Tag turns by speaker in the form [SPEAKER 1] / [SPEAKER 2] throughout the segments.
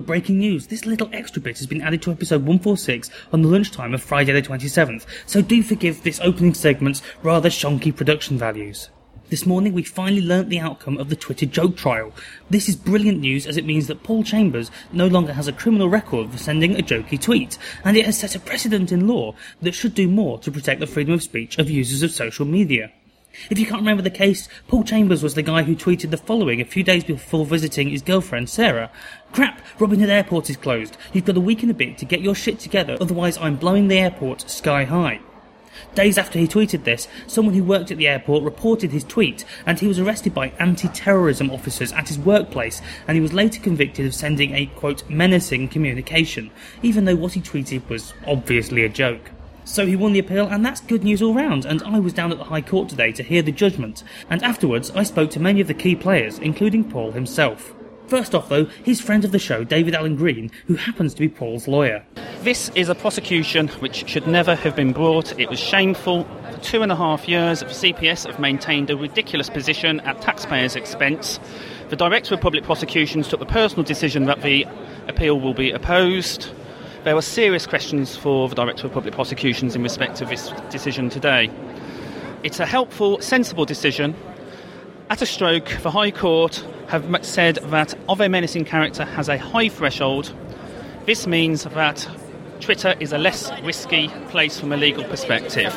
[SPEAKER 1] breaking news. This little extra bit has been added to episode 146 on the lunchtime of Friday the 27th, so do forgive this opening segment's rather shonky production values. This morning we finally learnt the outcome of the Twitter joke trial. This is brilliant news as it means that Paul Chambers no longer has a criminal record for sending a jokey tweet, and it has set a precedent in law that should do more to protect the freedom of speech of users of social media. If you can't remember the case, Paul Chambers was the guy who tweeted the following a few days before visiting his girlfriend Sarah. "Crap, Robin Hood Airport is closed. You've got a week and a bit to get your shit together, otherwise I'm blowing the airport sky high." Days after he tweeted this, someone who worked at the airport reported his tweet, and he was arrested by anti-terrorism officers at his workplace, and he was later convicted of sending a, quote, menacing communication, even though what he tweeted was obviously a joke. So he won the appeal, and that's good news all round, and I was down at the High Court today to hear the judgment, and afterwards I spoke to many of the key players, including Paul himself. First off, though, his friend of the show, David Allen Green, who happens to be Paul's lawyer.
[SPEAKER 2] This is a prosecution which should never have been brought. It was shameful. For 2.5 years, CPS have maintained a ridiculous position at taxpayers' expense. The Director of Public Prosecutions took the personal decision that the appeal will be opposed. There are serious questions for the Director of Public Prosecutions in respect of this decision today. It's a helpful, sensible decision. At a stroke, the High Court have said that of a menacing character has a high threshold. This means that Twitter is a less risky place from a legal perspective.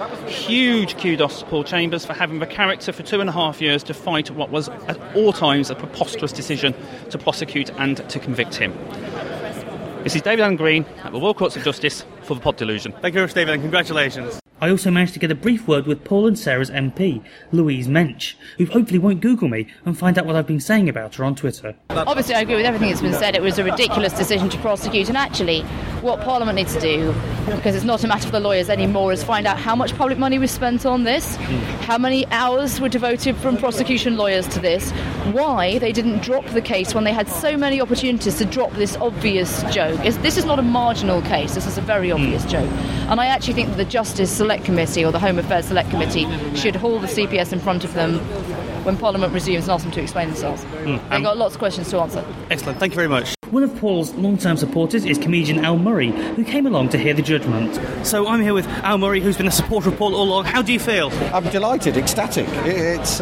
[SPEAKER 2] Huge kudos to Paul Chambers for having the character for 2.5 years to fight what was at all times a preposterous decision to prosecute and to convict him. This is David Allen Green at the Royal Courts of Justice for the Pod Delusion.
[SPEAKER 3] Thank you very much, David, and congratulations.
[SPEAKER 1] I also managed to get a brief word with Paul and Sarah's MP, Louise Mensch, who hopefully won't Google me and find out what I've been saying about her on Twitter.
[SPEAKER 4] Obviously, I agree with everything that's been said. It was a ridiculous decision to prosecute, and actually, what Parliament needs to do, because it's not a matter for the lawyers anymore, is find out how much public money was spent on this, how many hours were devoted from prosecution lawyers to this, why they didn't drop the case when they had so many opportunities to drop this obvious joke. This is not a marginal case, this is a very obvious joke. And I actually think that the Justice Select Committee, or the Home Affairs Select Committee, should haul the CPS in front of them when Parliament resumes and ask them to explain themselves. They've got lots of questions to answer.
[SPEAKER 3] Excellent, thank you very much.
[SPEAKER 1] One of Paul's long-term supporters is comedian Al Murray, who came along to hear the judgment.
[SPEAKER 3] So I'm here with Al Murray, who's been a supporter of Paul all along. How do you feel?
[SPEAKER 5] I'm delighted, ecstatic. It's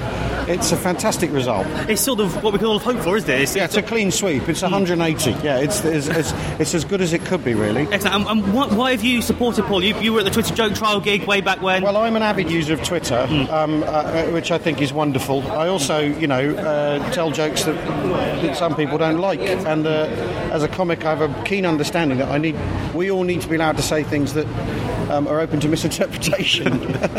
[SPEAKER 5] a fantastic result.
[SPEAKER 3] It's sort of what we can all hope for, isn't it?
[SPEAKER 5] It's a clean sweep. It's 180. Yeah, it's as good as it could be, really.
[SPEAKER 3] Excellent. Why have you supported Paul? You were at the Twitter joke trial gig way back when.
[SPEAKER 5] Well, I'm an avid user of Twitter, which I think is wonderful. I also, tell jokes that some people don't like, and as a comic, I have a keen understanding that we all need to be allowed to say things that are open to misinterpretation.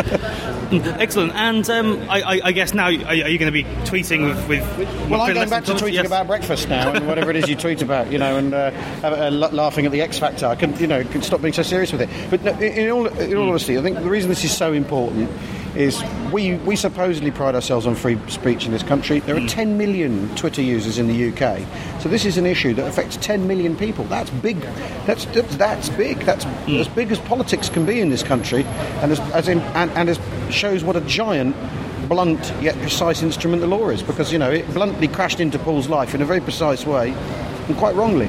[SPEAKER 3] Excellent. And I guess now, are you going to be tweeting with
[SPEAKER 5] well, I'm going back to tweeting about breakfast now, and whatever it is you tweet about, and laughing at the X Factor. I can stop being so serious with it. But no, in all honesty, I think the reason this is so important is we supposedly pride ourselves on free speech in this country. There are 10 million Twitter users in the UK, so this is an issue that affects 10 million people. That's big. That's big. That's as big as politics can be in this country, and as shows what a giant, blunt yet precise instrument the law is, because it bluntly crashed into Paul's life in a very precise way, and quite wrongly.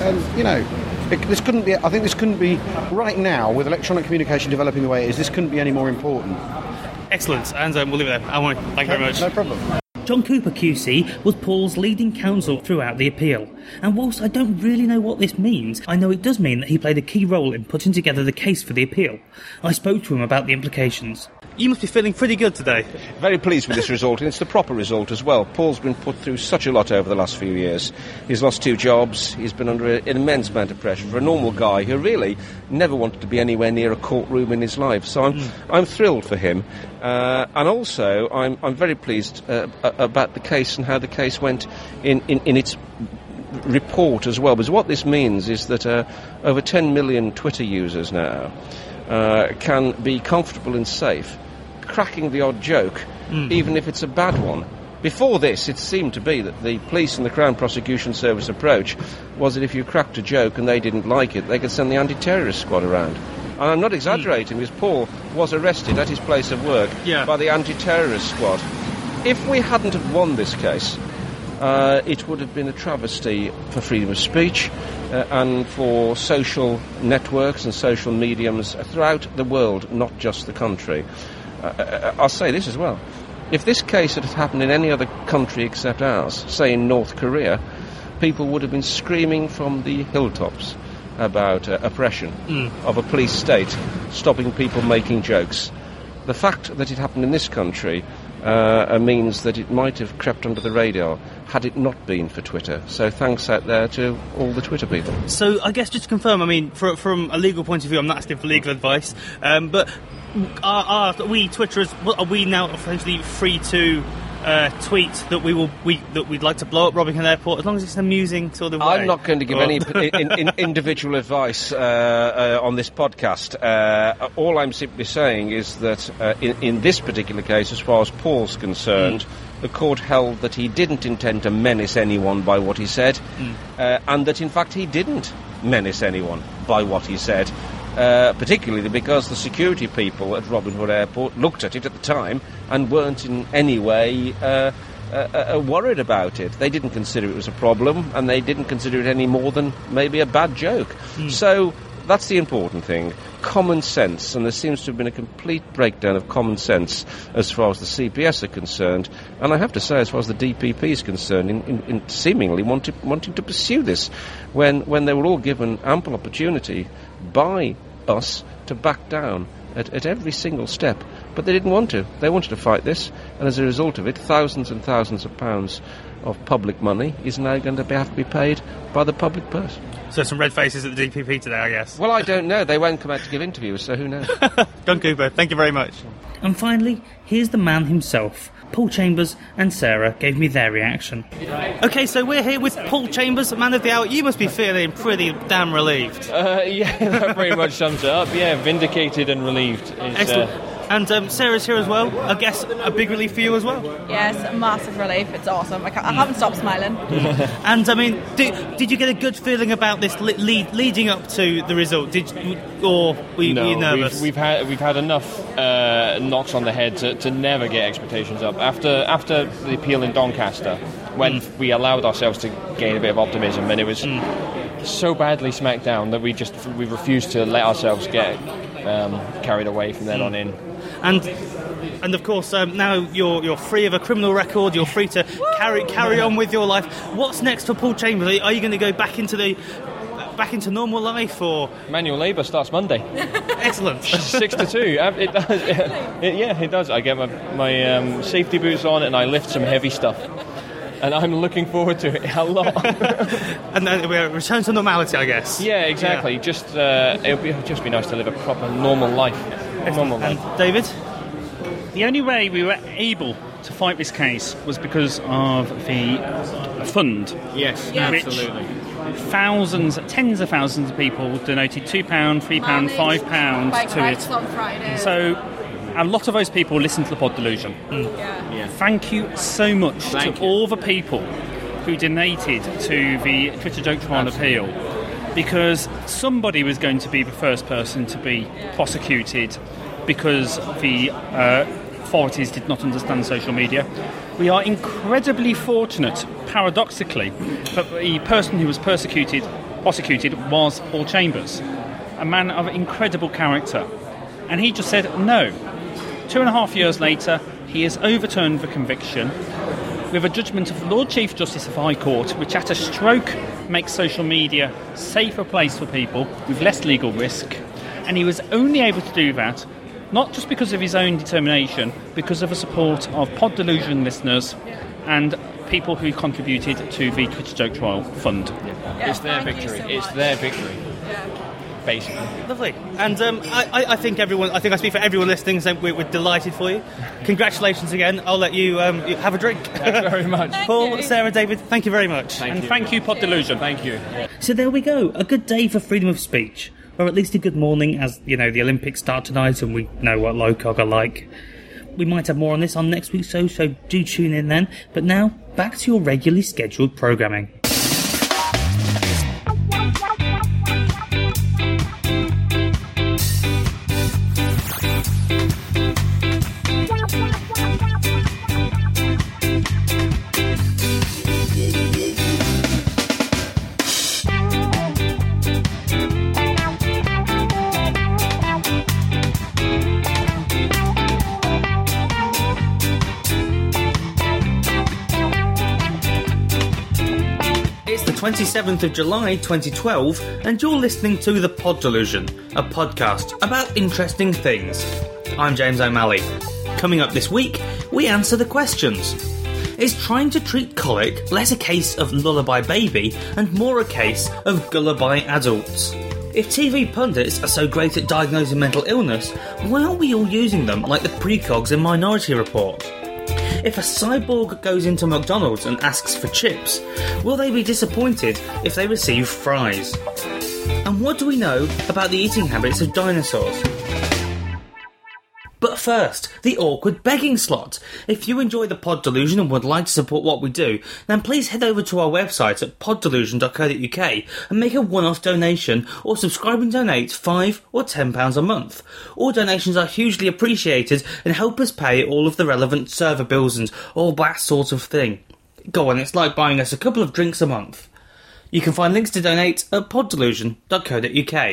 [SPEAKER 5] This couldn't be. I think this couldn't be right now, with electronic communication developing the way it is. This couldn't be any more important.
[SPEAKER 3] Excellent, and we'll leave it there. Thank you very much.
[SPEAKER 5] No problem.
[SPEAKER 1] John Cooper QC was Paul's leading counsel throughout the appeal, and whilst I don't really know what this means, I know it does mean that he played a key role in putting together the case for the appeal. I spoke to him about the implications.
[SPEAKER 3] You must be feeling pretty good today.
[SPEAKER 6] Very pleased with this result, and it's the proper result as well. Paul's been put through such a lot over the last few years. He's lost 2 jobs, he's been under an immense amount of pressure for a normal guy who really never wanted to be anywhere near a courtroom in his life. So I'm thrilled for him, and also I'm very pleased about the case and how the case went in its report as well, because what this means is that over 10 million Twitter users now can be comfortable and safe cracking the odd joke, even if it's a bad one. Before this, it seemed to be that the police and the Crown Prosecution Service approach was that if you cracked a joke and they didn't like it, they could send the anti-terrorist squad around. And I'm not exaggerating, because Paul was arrested at his place of work by the anti-terrorist squad. If we hadn't have won this case, it would have been a travesty for freedom of speech and for social networks and social mediums throughout the world, not just the country. I'll say this as well. If this case had happened in any other country except ours, say in North Korea, people would have been screaming from the hilltops about oppression of a police state, stopping people making jokes. The fact that it happened in this country means that it might have crept under the radar had it not been for Twitter. So thanks out there to all the Twitter people.
[SPEAKER 3] So I guess just to confirm, I mean, from a legal point of view, I'm not asking for legal advice, but are we Twitterers, are we now essentially free to tweet that we'd like to blow up Robingham Airport, as long as it's an amusing sort of way?
[SPEAKER 6] I'm not going to give any individual advice on this podcast. All I'm simply saying is that in this particular case, as far as Paul's concerned, the court held that he didn't intend to menace anyone by what he said, and that in fact he didn't menace anyone by what he said. Particularly because the security people at Robin Hood Airport looked at it at the time and weren't in any way worried about it. They didn't consider it was a problem, and they didn't consider it any more than maybe a bad joke. So that's the important thing. Common sense, and there seems to have been a complete breakdown of common sense as far as the CPS are concerned, and I have to say as far as the DPP is concerned, in seemingly wanting to pursue this when they were all given ample opportunity by us to back down at every single step. But they didn't want to. They wanted to fight this, and as a result of it, thousands and thousands of pounds of public money is now going to have to be paid by the public purse.
[SPEAKER 3] So some red faces at the DPP today, I guess.
[SPEAKER 6] Well, I don't know. They won't come out to give interviews, so who knows?
[SPEAKER 3] Don Cooper, thank you very much.
[SPEAKER 1] And finally, here's the man himself. Paul Chambers and Sarah gave me their reaction.
[SPEAKER 3] OK, so we're here with Paul Chambers, man of the hour. You must be feeling pretty damn relieved.
[SPEAKER 7] Yeah, that pretty much sums it up. Yeah, vindicated and relieved.
[SPEAKER 3] Excellent. And Sarah's here as well. I guess a big relief for you as well.
[SPEAKER 8] Yes, a massive relief. It's awesome. I haven't stopped smiling.
[SPEAKER 3] And I mean, did you get a good feeling about this leading up to the result? Or were you nervous?
[SPEAKER 7] We've had enough knocks on the head to never get expectations up. After the appeal in Doncaster, when we allowed ourselves to gain a bit of optimism, and it was so badly smacked down that we refused to let ourselves get carried away from then on in.
[SPEAKER 3] And of course, now you're free of a criminal record. You're free to carry on with your life. What's next for Paul Chambers? Are you going to go back into normal life, or
[SPEAKER 7] manual labour starts Monday?
[SPEAKER 3] Excellent.
[SPEAKER 7] 6 to 2. It does. It does. I get my safety boots on and I lift some heavy stuff. And I'm looking forward to it a lot.
[SPEAKER 3] And then we'll return to normality, I guess.
[SPEAKER 7] Yeah, exactly. Yeah. It'll just be nice to live a proper normal life.
[SPEAKER 3] And David?
[SPEAKER 2] The only way we were able to fight this case was because of the fund.
[SPEAKER 7] Yes, absolutely.
[SPEAKER 2] Tens of thousands of people donated £2, £3, £5 to it.
[SPEAKER 8] On Friday.
[SPEAKER 2] So a lot of those people listen to the Pod Delusion.
[SPEAKER 7] Yeah.
[SPEAKER 2] Thank you so much to all the people who donated to the Twitter Joke Trial appeal, because somebody was going to be the first person to be prosecuted because the authorities did not understand social media. We are incredibly fortunate, paradoxically, that the person who was prosecuted was Paul Chambers, a man of incredible character. And he just said no. 2.5 years later, he has overturned the conviction with a judgment of the Lord Chief Justice of the High Court, which at a stroke makes social media a safer place for people with less legal risk. And he was only able to do that not just because of his own determination, because of the support of Pod Delusion listeners and people who contributed to the Twitter Joke Trial Fund.
[SPEAKER 7] It's their victory. It's their victory. Basically.
[SPEAKER 3] Lovely. And I think I speak for everyone listening, so we're delighted for you. Congratulations again. I'll let you have a drink.
[SPEAKER 7] Thanks very much.
[SPEAKER 3] Paul, Sarah, David, thank you very much.
[SPEAKER 2] Thank you, Pod Delusion.
[SPEAKER 7] Thank you.
[SPEAKER 1] So there we go, a good day for freedom of speech. Or at least a good morning, as, the Olympics start tonight and we know what Lowcog are like. We might have more on this on next week's show, so do tune in then. But now, back to your regularly scheduled programming. 27th of July 2012, and you're listening to The Pod Delusion, a podcast about interesting things. I'm James O'Malley. Coming up this week, we answer the questions. Is trying to treat colic less a case of lullaby baby and more a case of gullaby adults? If TV pundits are so great at diagnosing mental illness, why aren't we all using them like the precogs in Minority Report? If a cyborg goes into McDonald's and asks for chips, will they be disappointed if they receive fries? And what do we know about the eating habits of dinosaurs? But first, the awkward begging slot. If you enjoy the Pod Delusion and would like to support what we do, then please head over to our website at poddelusion.co.uk and make a one-off donation or subscribe and donate £5 or £10 a month. All donations are hugely appreciated and help us pay all of the relevant server bills and all that sort of thing. Go on, it's like buying us a couple of drinks a month. You can find links to donate at poddelusion.co.uk.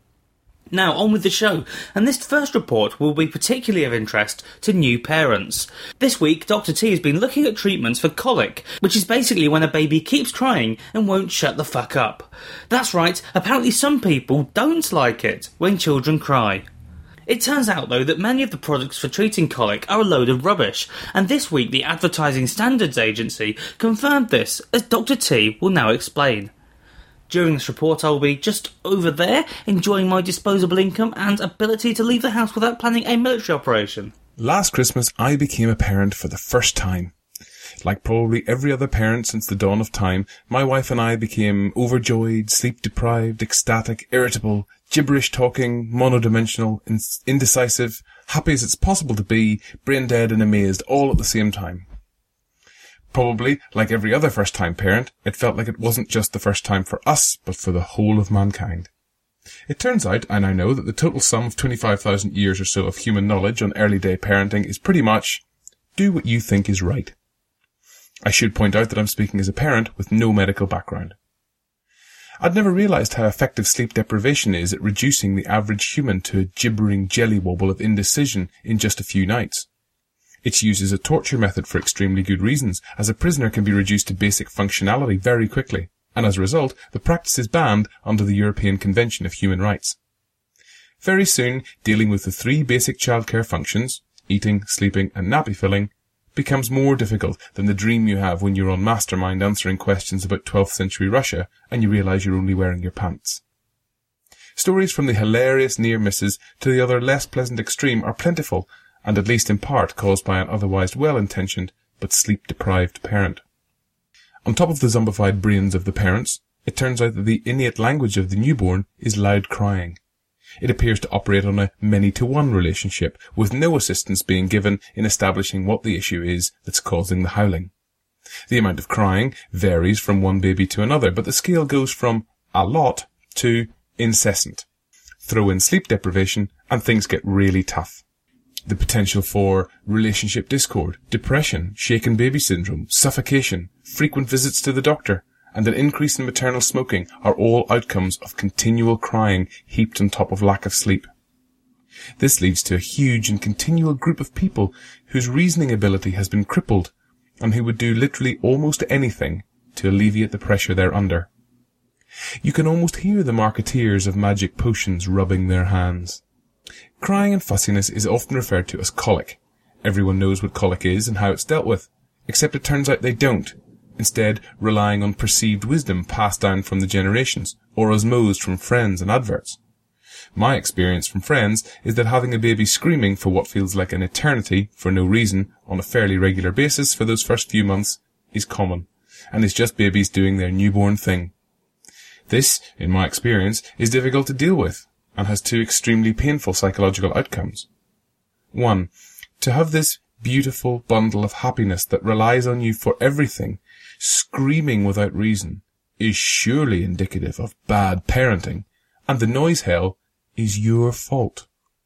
[SPEAKER 1] Now, on with the show, and this first report will be particularly of interest to new parents. This week, Dr. T has been looking at treatments for colic, which is basically when a baby keeps crying and won't shut the fuck up. That's right, apparently some people don't like it when children cry. It turns out, though, that many of the products for treating colic are a load of rubbish, and this week the Advertising Standards Agency confirmed this, as Dr. T will now explain. During this report, I'll be just over there, enjoying my disposable income and ability to leave the house without planning a military operation.
[SPEAKER 9] Last Christmas, I became a parent for the first time. Like probably every other parent since the dawn of time, my wife and I became overjoyed, sleep-deprived, ecstatic, irritable, gibberish-talking, monodimensional, indecisive, happy as it's possible to be, brain-dead and amazed all at the same time. Probably, like every other first-time parent, it felt like it wasn't just the first time for us, but for the whole of mankind. It turns out, I now know, that the total sum of 25,000 years or so of human knowledge on early-day parenting is pretty much, do what you think is right. I should point out that I'm speaking as a parent with no medical background. I'd never realised how effective sleep deprivation is at reducing the average human to a gibbering jelly wobble of indecision in just a few nights. It's used as a torture method for extremely good reasons, as a prisoner can be reduced to basic functionality very quickly, and as a result, the practice is banned under the European Convention of Human Rights. Very soon, dealing with the three basic childcare functions, eating, sleeping, and nappy filling, becomes more difficult than the dream you have when you're on Mastermind answering questions about 12th century Russia and you realise you're only wearing your pants. Stories from the hilarious near misses to the other less pleasant extreme are plentiful, and at least in part caused by an otherwise well-intentioned but sleep-deprived parent. On top of the zombified brains of the parents, it turns out that the innate language of the newborn is loud crying. It appears to operate on a many-to-one relationship, with no assistance being given in establishing what the issue is that's causing the howling. The amount of crying varies from one baby to another, but the scale goes from a lot to incessant. Throw in sleep deprivation and things get really tough. The potential for relationship discord, depression, shaken baby syndrome, suffocation, frequent visits to the doctor, and an increase in maternal smoking are all outcomes of continual crying heaped on top of lack of sleep. This leads to a huge and continual group of people whose reasoning ability has been crippled and who would do literally almost anything to alleviate the pressure they're under. You can almost hear the marketeers of magic potions rubbing their hands. Crying and fussiness is often referred to as colic. Everyone knows what colic is and how it's dealt with, except it turns out they don't, instead relying on perceived wisdom passed down from the generations, or osmosed from friends and adverts. My experience from friends is that having a baby screaming for what feels like an eternity for no reason on a fairly regular basis for those first few months is common, and is just babies doing their newborn thing. This, in my experience, is difficult to deal with, and has two extremely painful psychological outcomes. 1. To have this beautiful bundle of happiness that relies on you for everything, screaming without reason, is surely indicative of bad parenting, and the noise hell is your fault.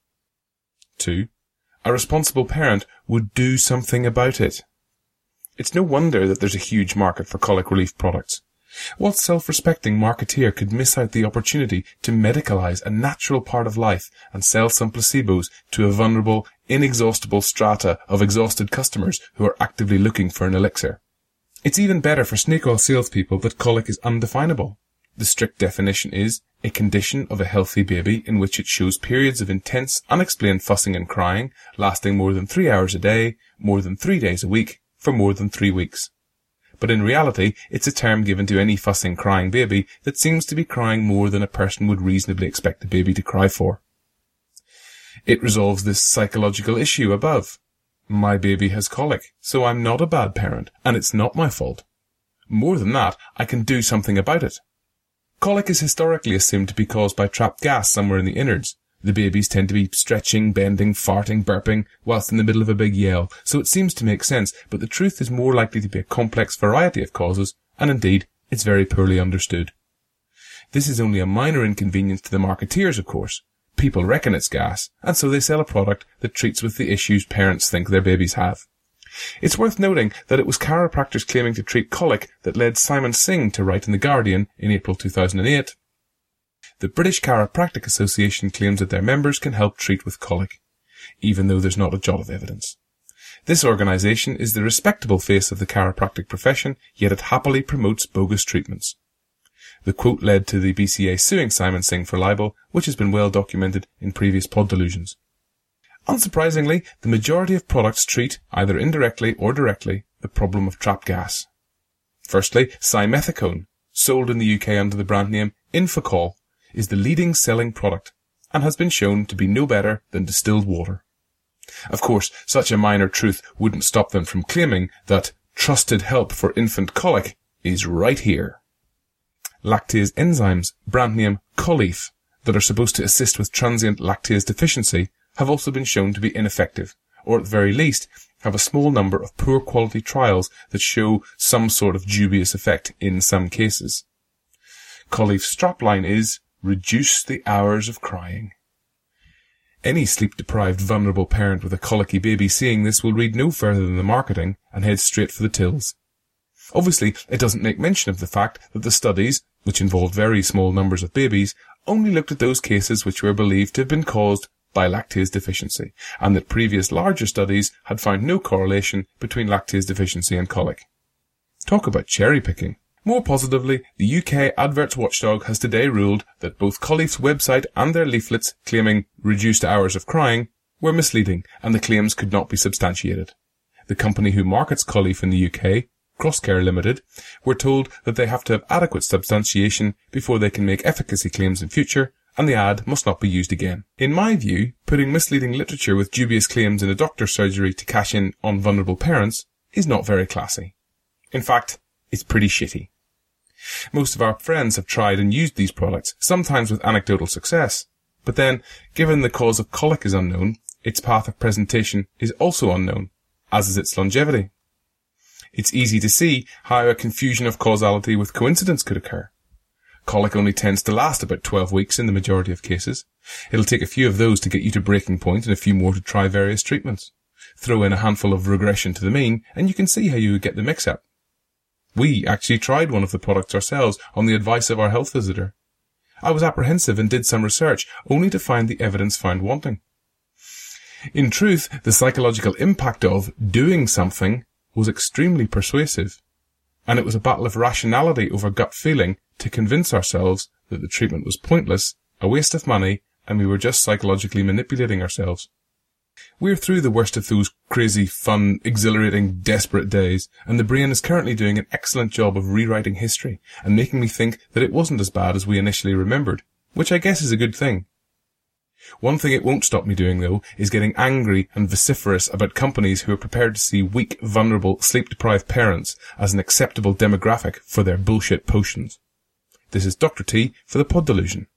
[SPEAKER 9] 2. A responsible parent would do something about it. It's no wonder that there's a huge market for colic relief products. What self-respecting marketeer could miss out the opportunity to medicalize a natural part of life and sell some placebos to a vulnerable, inexhaustible strata of exhausted customers who are actively looking for an elixir? It's even better for snake oil salespeople that colic is undefinable. The strict definition is a condition of a healthy baby in which it shows periods of intense, unexplained fussing and crying, lasting more than 3 hours a day, more than 3 days a week, for more than 3 weeks. But in reality, it's a term given to any fussing, crying baby that seems to be crying more than a person would reasonably expect a baby to cry for. It resolves this psychological issue above. My baby has colic, so I'm not a bad parent, and it's not my fault. More than that, I can do something about it. Colic is historically assumed to be caused by trapped gas somewhere in the innards. The babies tend to be stretching, bending, farting, burping, whilst in the middle of a big yell, so it seems to make sense, but the truth is more likely to be a complex variety of causes, and indeed, it's very poorly understood. This is only a minor inconvenience to the marketeers, of course. People reckon it's gas, and so they sell a product that treats with the issues parents think their babies have. It's worth noting that it was chiropractors claiming to treat colic that led Simon Singh to write in The Guardian in April 2008. The British Chiropractic Association claims that their members can help treat with colic, even though there's not a jot of evidence. This organisation is the respectable face of the chiropractic profession, yet it happily promotes bogus treatments. The quote led to the BCA suing Simon Singh for libel, which has been well documented in previous pod delusions. Unsurprisingly, the majority of products treat, either indirectly or directly, the problem of trapped gas. Firstly, simethicone, sold in the UK under the brand name Infocol, is the leading selling product, and has been shown to be no better than distilled water. Of course, such a minor truth wouldn't stop them from claiming that trusted help for infant colic is right here. Lactase enzymes, brand name Colleaf, that are supposed to assist with transient lactase deficiency, have also been shown to be ineffective, or at the very least, have a small number of poor quality trials that show some sort of dubious effect in some cases. Colleaf's strapline is, reduce the hours of crying. Any sleep-deprived, vulnerable parent with a colicky baby seeing this will read no further than the marketing and head straight for the tills. Obviously, it doesn't make mention of the fact that the studies, which involved very small numbers of babies, only looked at those cases which were believed to have been caused by lactase deficiency, and that previous larger studies had found no correlation between lactase deficiency and colic. Talk about cherry-picking. More positively, the UK Adverts Watchdog has today ruled that both Colleaf's website and their leaflets claiming reduced hours of crying were misleading, and the claims could not be substantiated. The company who markets Colleaf in the UK, Crosscare Limited, were told that they have to have adequate substantiation before they can make efficacy claims in future, and the ad must not be used again. In my view, putting misleading literature with dubious claims in a doctor's surgery to cash in on vulnerable parents is not very classy. In fact, it's pretty shitty. Most of our friends have tried and used these products, sometimes with anecdotal success. But then, given the cause of colic is unknown, its path of presentation is also unknown, as is its longevity. It's easy to see how a confusion of causality with coincidence could occur. Colic only tends to last about 12 weeks in the majority of cases. It'll take a few of those to get you to breaking point and a few more to try various treatments. Throw in a handful of regression to the mean, and you can see how you would get the mix-up. We actually tried one of the products ourselves on the advice of our health visitor. I was apprehensive and did some research, only to find the evidence found wanting. In truth, the psychological impact of doing something was extremely persuasive, and it was a battle of rationality over gut feeling to convince ourselves that the treatment was pointless, a waste of money, and we were just psychologically manipulating ourselves. We're through the worst of those crazy, fun, exhilarating, desperate days, and the brain is currently doing an excellent job of rewriting history and making me think that it wasn't as bad as we initially remembered, which I guess is a good thing. One thing it won't stop me doing, though, is getting angry and vociferous about companies who are prepared to see weak, vulnerable, sleep-deprived parents as an acceptable demographic for their bullshit potions. This is Dr. T for the Pod Delusion.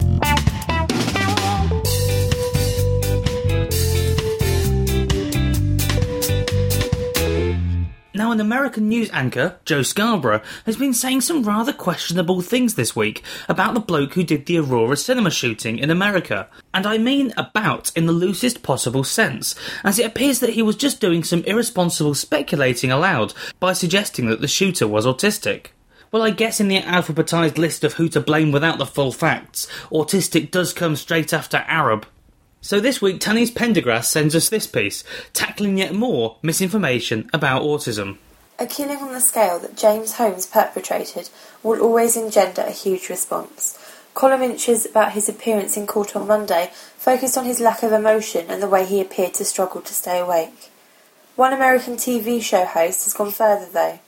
[SPEAKER 1] Now, an American news anchor, Joe Scarborough, has been saying some rather questionable things this week about the bloke who did the Aurora cinema shooting in America. And I mean about in the loosest possible sense, as it appears that he was just doing some irresponsible speculating aloud by suggesting that the shooter was autistic. Well, I guess in the alphabetised list of who to blame without the full facts, autistic does come straight after Arab. So this week, Tanis Pendergrass sends us this piece, tackling yet more misinformation about autism.
[SPEAKER 10] A killing on the scale that James Holmes perpetrated will always engender a huge response. Column inches about his appearance in court on Monday focused on his lack of emotion and the way he appeared to struggle to stay awake. One American TV show host has gone further, though.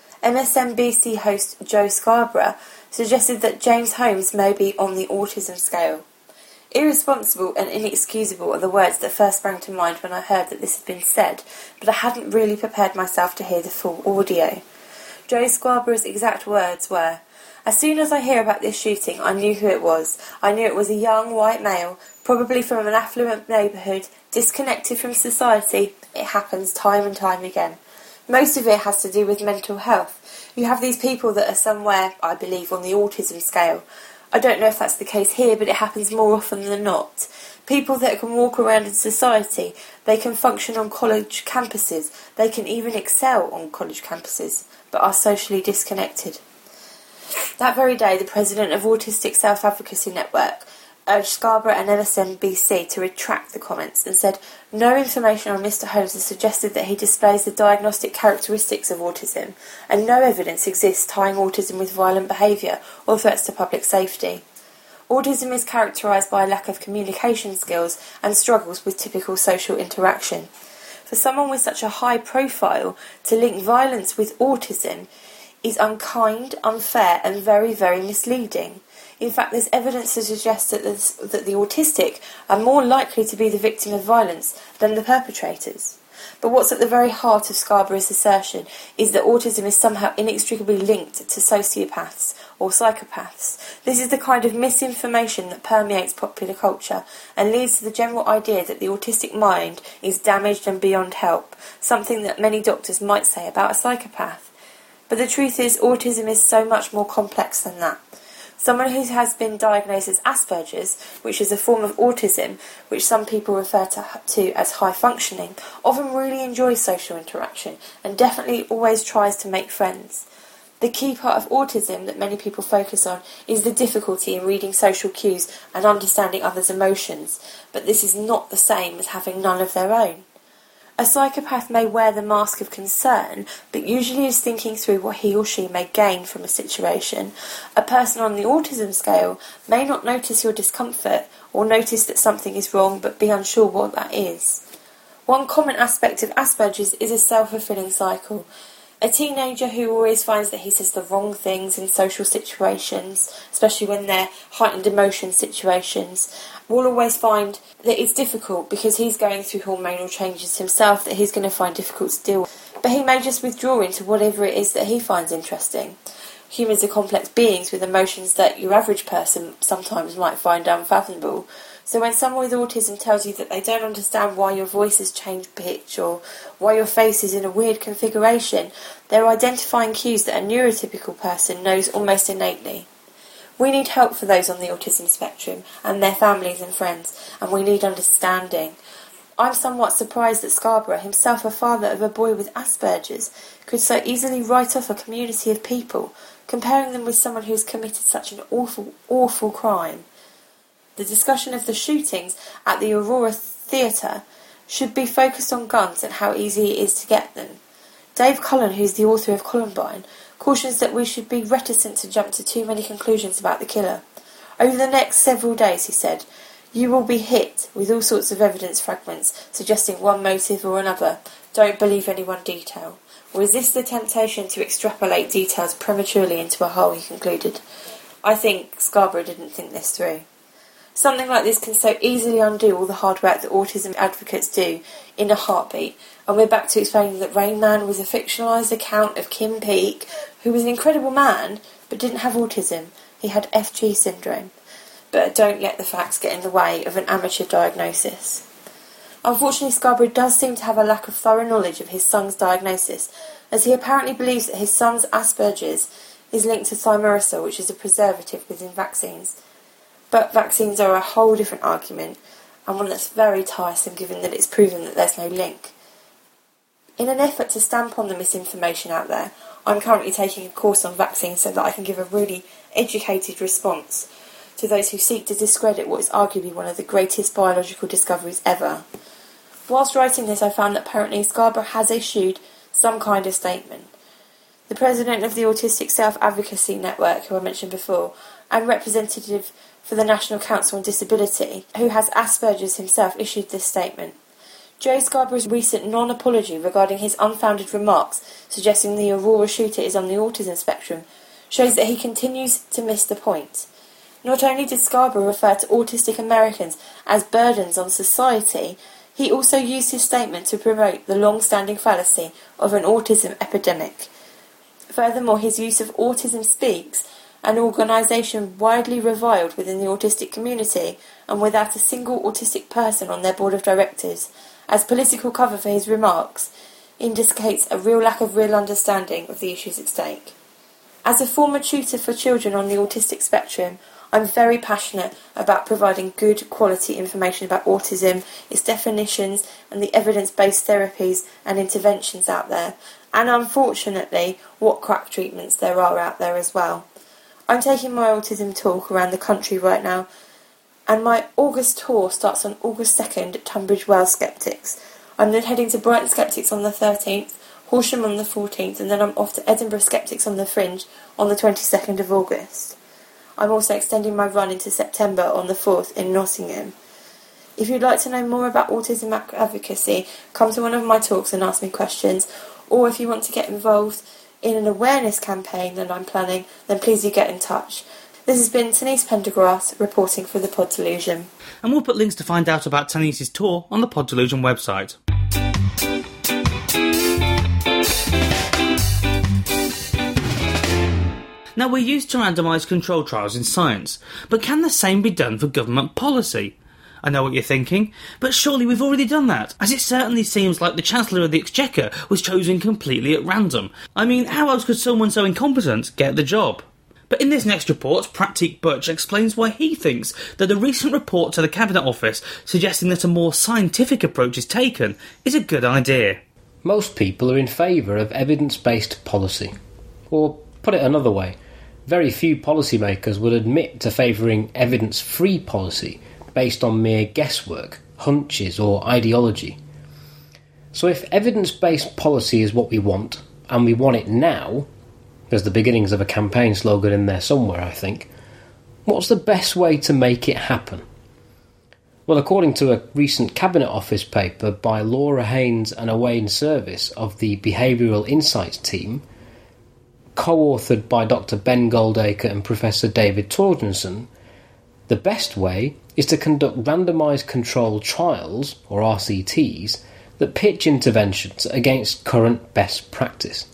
[SPEAKER 10] MSNBC host Joe Scarborough suggested that James Holmes may be on the autism scale. Irresponsible and inexcusable are the words that first sprang to mind when I heard that this had been said, but I hadn't really prepared myself to hear the full audio. Joe Scarborough's exact words were, "As soon as I hear about this shooting, I knew who it was. I knew it was a young white male, probably from an affluent neighbourhood, disconnected from society. It happens time and time again. Most of it has to do with mental health. You have these people that are somewhere, I believe, on the autism scale. I don't know if that's the case here, but it happens more often than not. People that can walk around in society, they can function on college campuses, they can even excel on college campuses, but are socially disconnected." That very day, the president of Autistic Self-Advocacy Network urged Scarborough and MSNBC to retract the comments and said, "No information on Mr. Holmes has suggested that he displays the diagnostic characteristics of autism, and no evidence exists tying autism with violent behaviour or threats to public safety. Autism is characterised by a lack of communication skills and struggles with typical social interaction. For someone with such a high profile to link violence with autism is unkind, unfair and very, very misleading. In fact, there's evidence to suggest that the autistic are more likely to be the victim of violence than the perpetrators. But what's at the very heart of Scarborough's assertion is that autism is somehow inextricably linked to sociopaths or psychopaths. This is the kind of misinformation that permeates popular culture and leads to the general idea that the autistic mind is damaged and beyond help, something that many doctors might say about a psychopath. But the truth is, autism is so much more complex than that. Someone who has been diagnosed as Asperger's, which is a form of autism which some people refer to as high functioning, often really enjoys social interaction and definitely always tries to make friends. The key part of autism that many people focus on is the difficulty in reading social cues and understanding others' emotions, but this is not the same as having none of their own. A psychopath may wear the mask of concern, but usually is thinking through what he or she may gain from a situation. A person on the autism scale may not notice your discomfort or notice that something is wrong but be unsure what that is. One common aspect of Asperger's is a self-fulfilling cycle. A teenager who always finds that he says the wrong things in social situations, especially when they're heightened emotion situations, will always find that it's difficult because he's going through hormonal changes himself that he's going to find difficult to deal with. But he may just withdraw into whatever it is that he finds interesting. Humans are complex beings with emotions that your average person sometimes might find unfathomable. So when someone with autism tells you that they don't understand why your voice has changed pitch or why your face is in a weird configuration, they're identifying cues that a neurotypical person knows almost innately. We need help for those on the autism spectrum and their families and friends, and we need understanding. I'm somewhat surprised that Scarborough, himself a father of a boy with Asperger's, could so easily write off a community of people, comparing them with someone who's committed such an awful, awful crime. The discussion of the shootings at the Aurora Theatre should be focused on guns and how easy it is to get them. Dave Cullen, who's the author of Columbine, cautions that we should be reticent to jump to too many conclusions about the killer. Over the next several days, he said, you will be hit with all sorts of evidence fragments suggesting one motive or another. Don't believe any one detail. Resist the temptation to extrapolate details prematurely into a whole, he concluded. I think Scarborough didn't think this through. Something like this can so easily undo all the hard work that autism advocates do in a heartbeat, and we're back to explaining that Rain Man was a fictionalised account of Kim Peek, who was an incredible man, but didn't have autism. He had FG syndrome. But don't let the facts get in the way of an amateur diagnosis. Unfortunately, Scarborough does seem to have a lack of thorough knowledge of his son's diagnosis, as he apparently believes that his son's Asperger's is linked to thimerosal, which is a preservative within vaccines. But vaccines are a whole different argument, and one that's very tiresome given that it's proven that there's no link. In an effort to stamp on the misinformation out there, I'm currently taking a course on vaccines so that I can give a really educated response to those who seek to discredit what is arguably one of the greatest biological discoveries ever. Whilst writing this, I found that apparently Scarborough has issued some kind of statement. the president of the Autistic Self-Advocacy Network, who I mentioned before, and representative for the National Council on Disability, who has Asperger's himself, issued this statement. Joe Scarborough's recent non-apology regarding his unfounded remarks suggesting the Aurora shooter is on the autism spectrum shows that he continues to miss the point. Not only did Scarborough refer to autistic Americans as burdens on society, he also used his statement to promote the long-standing fallacy of an autism epidemic. Furthermore, his use of Autism Speaks, an organisation widely reviled within the autistic community and without a single autistic person on their board of directors, as political cover for his remarks, indicates a real lack of real understanding of the issues at stake. As a former tutor for children on the autistic spectrum, I'm very passionate about providing good quality information about autism, its definitions and the evidence-based therapies and interventions out there, and unfortunately what crack treatments there are out there as well. I'm taking my autism talk around the country right now, and my August tour starts on August 2nd at Tunbridge Wells Skeptics. I'm then heading to Brighton Skeptics on the 13th, Horsham on the 14th, and then I'm off to Edinburgh Skeptics on the Fringe on the 22nd of August. I'm also extending my run into September on the 4th in Nottingham. If you'd like to know more about autism advocacy, come to one of my talks and ask me questions, or if you want to get involved in an awareness campaign that I'm planning, then please do get in touch. This has been Tanise Pendergrass reporting for the Pod Delusion.
[SPEAKER 1] And we'll put links to find out about Tanise's tour on the Pod Delusion website. Now, we're used to randomised control trials in science, but can the same be done for government policy? I know what you're thinking, but surely we've already done that, as it certainly seems like the Chancellor of the Exchequer was chosen completely at random. I mean, how else could someone so incompetent get the job? But in this next report, Pratik Butch explains why he thinks that the recent report to the Cabinet Office suggesting that a more scientific approach is taken is a good idea.
[SPEAKER 11] Most people are in favour of evidence-based policy. Or, put it another way, very few policymakers would admit to favouring evidence-free policy based on mere guesswork, hunches or ideology. So if evidence-based policy is what we want, and we want it now, there's the beginnings of a campaign slogan in there somewhere, I think, what's the best way to make it happen? Well, according to a recent Cabinet Office paper by Laura Haynes and Owain Service of the Behavioural Insights team, co-authored by Dr. Ben Goldacre and Professor David Torgenson, the best way is to conduct randomised controlled trials, or RCTs, that pitch interventions against current best practice.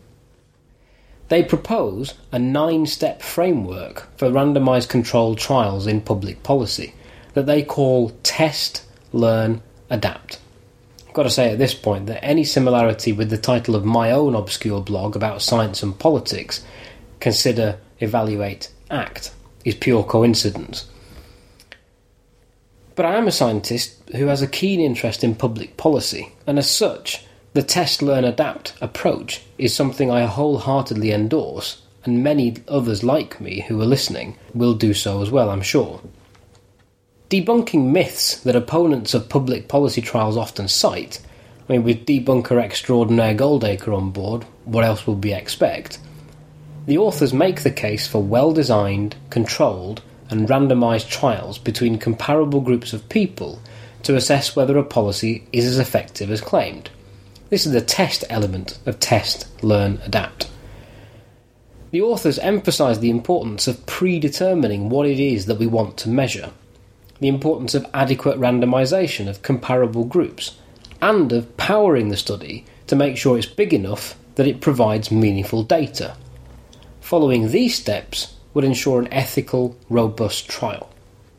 [SPEAKER 11] They propose a 9-step framework for randomised controlled trials in public policy that they call Test, Learn, Adapt. I've got to say at this point that any similarity with the title of my own obscure blog about science and politics, Consider, Evaluate, Act, is pure coincidence. But I am a scientist who has a keen interest in public policy, and as such, the Test, Learn, Adapt approach is something I wholeheartedly endorse, and many others like me who are listening will do so as well, I'm sure. Debunking myths that opponents of public policy trials often cite, I mean, with debunker extraordinaire Goldacre on board, what else would we expect? The authors make the case for well-designed, controlled, and randomised trials between comparable groups of people to assess whether a policy is as effective as claimed. This is the test element of Test, Learn, Adapt. The authors emphasise the importance of predetermining what it is that we want to measure, the importance of adequate randomisation of comparable groups, and of powering the study to make sure it's big enough that it provides meaningful data. Following these steps would ensure an ethical, robust trial.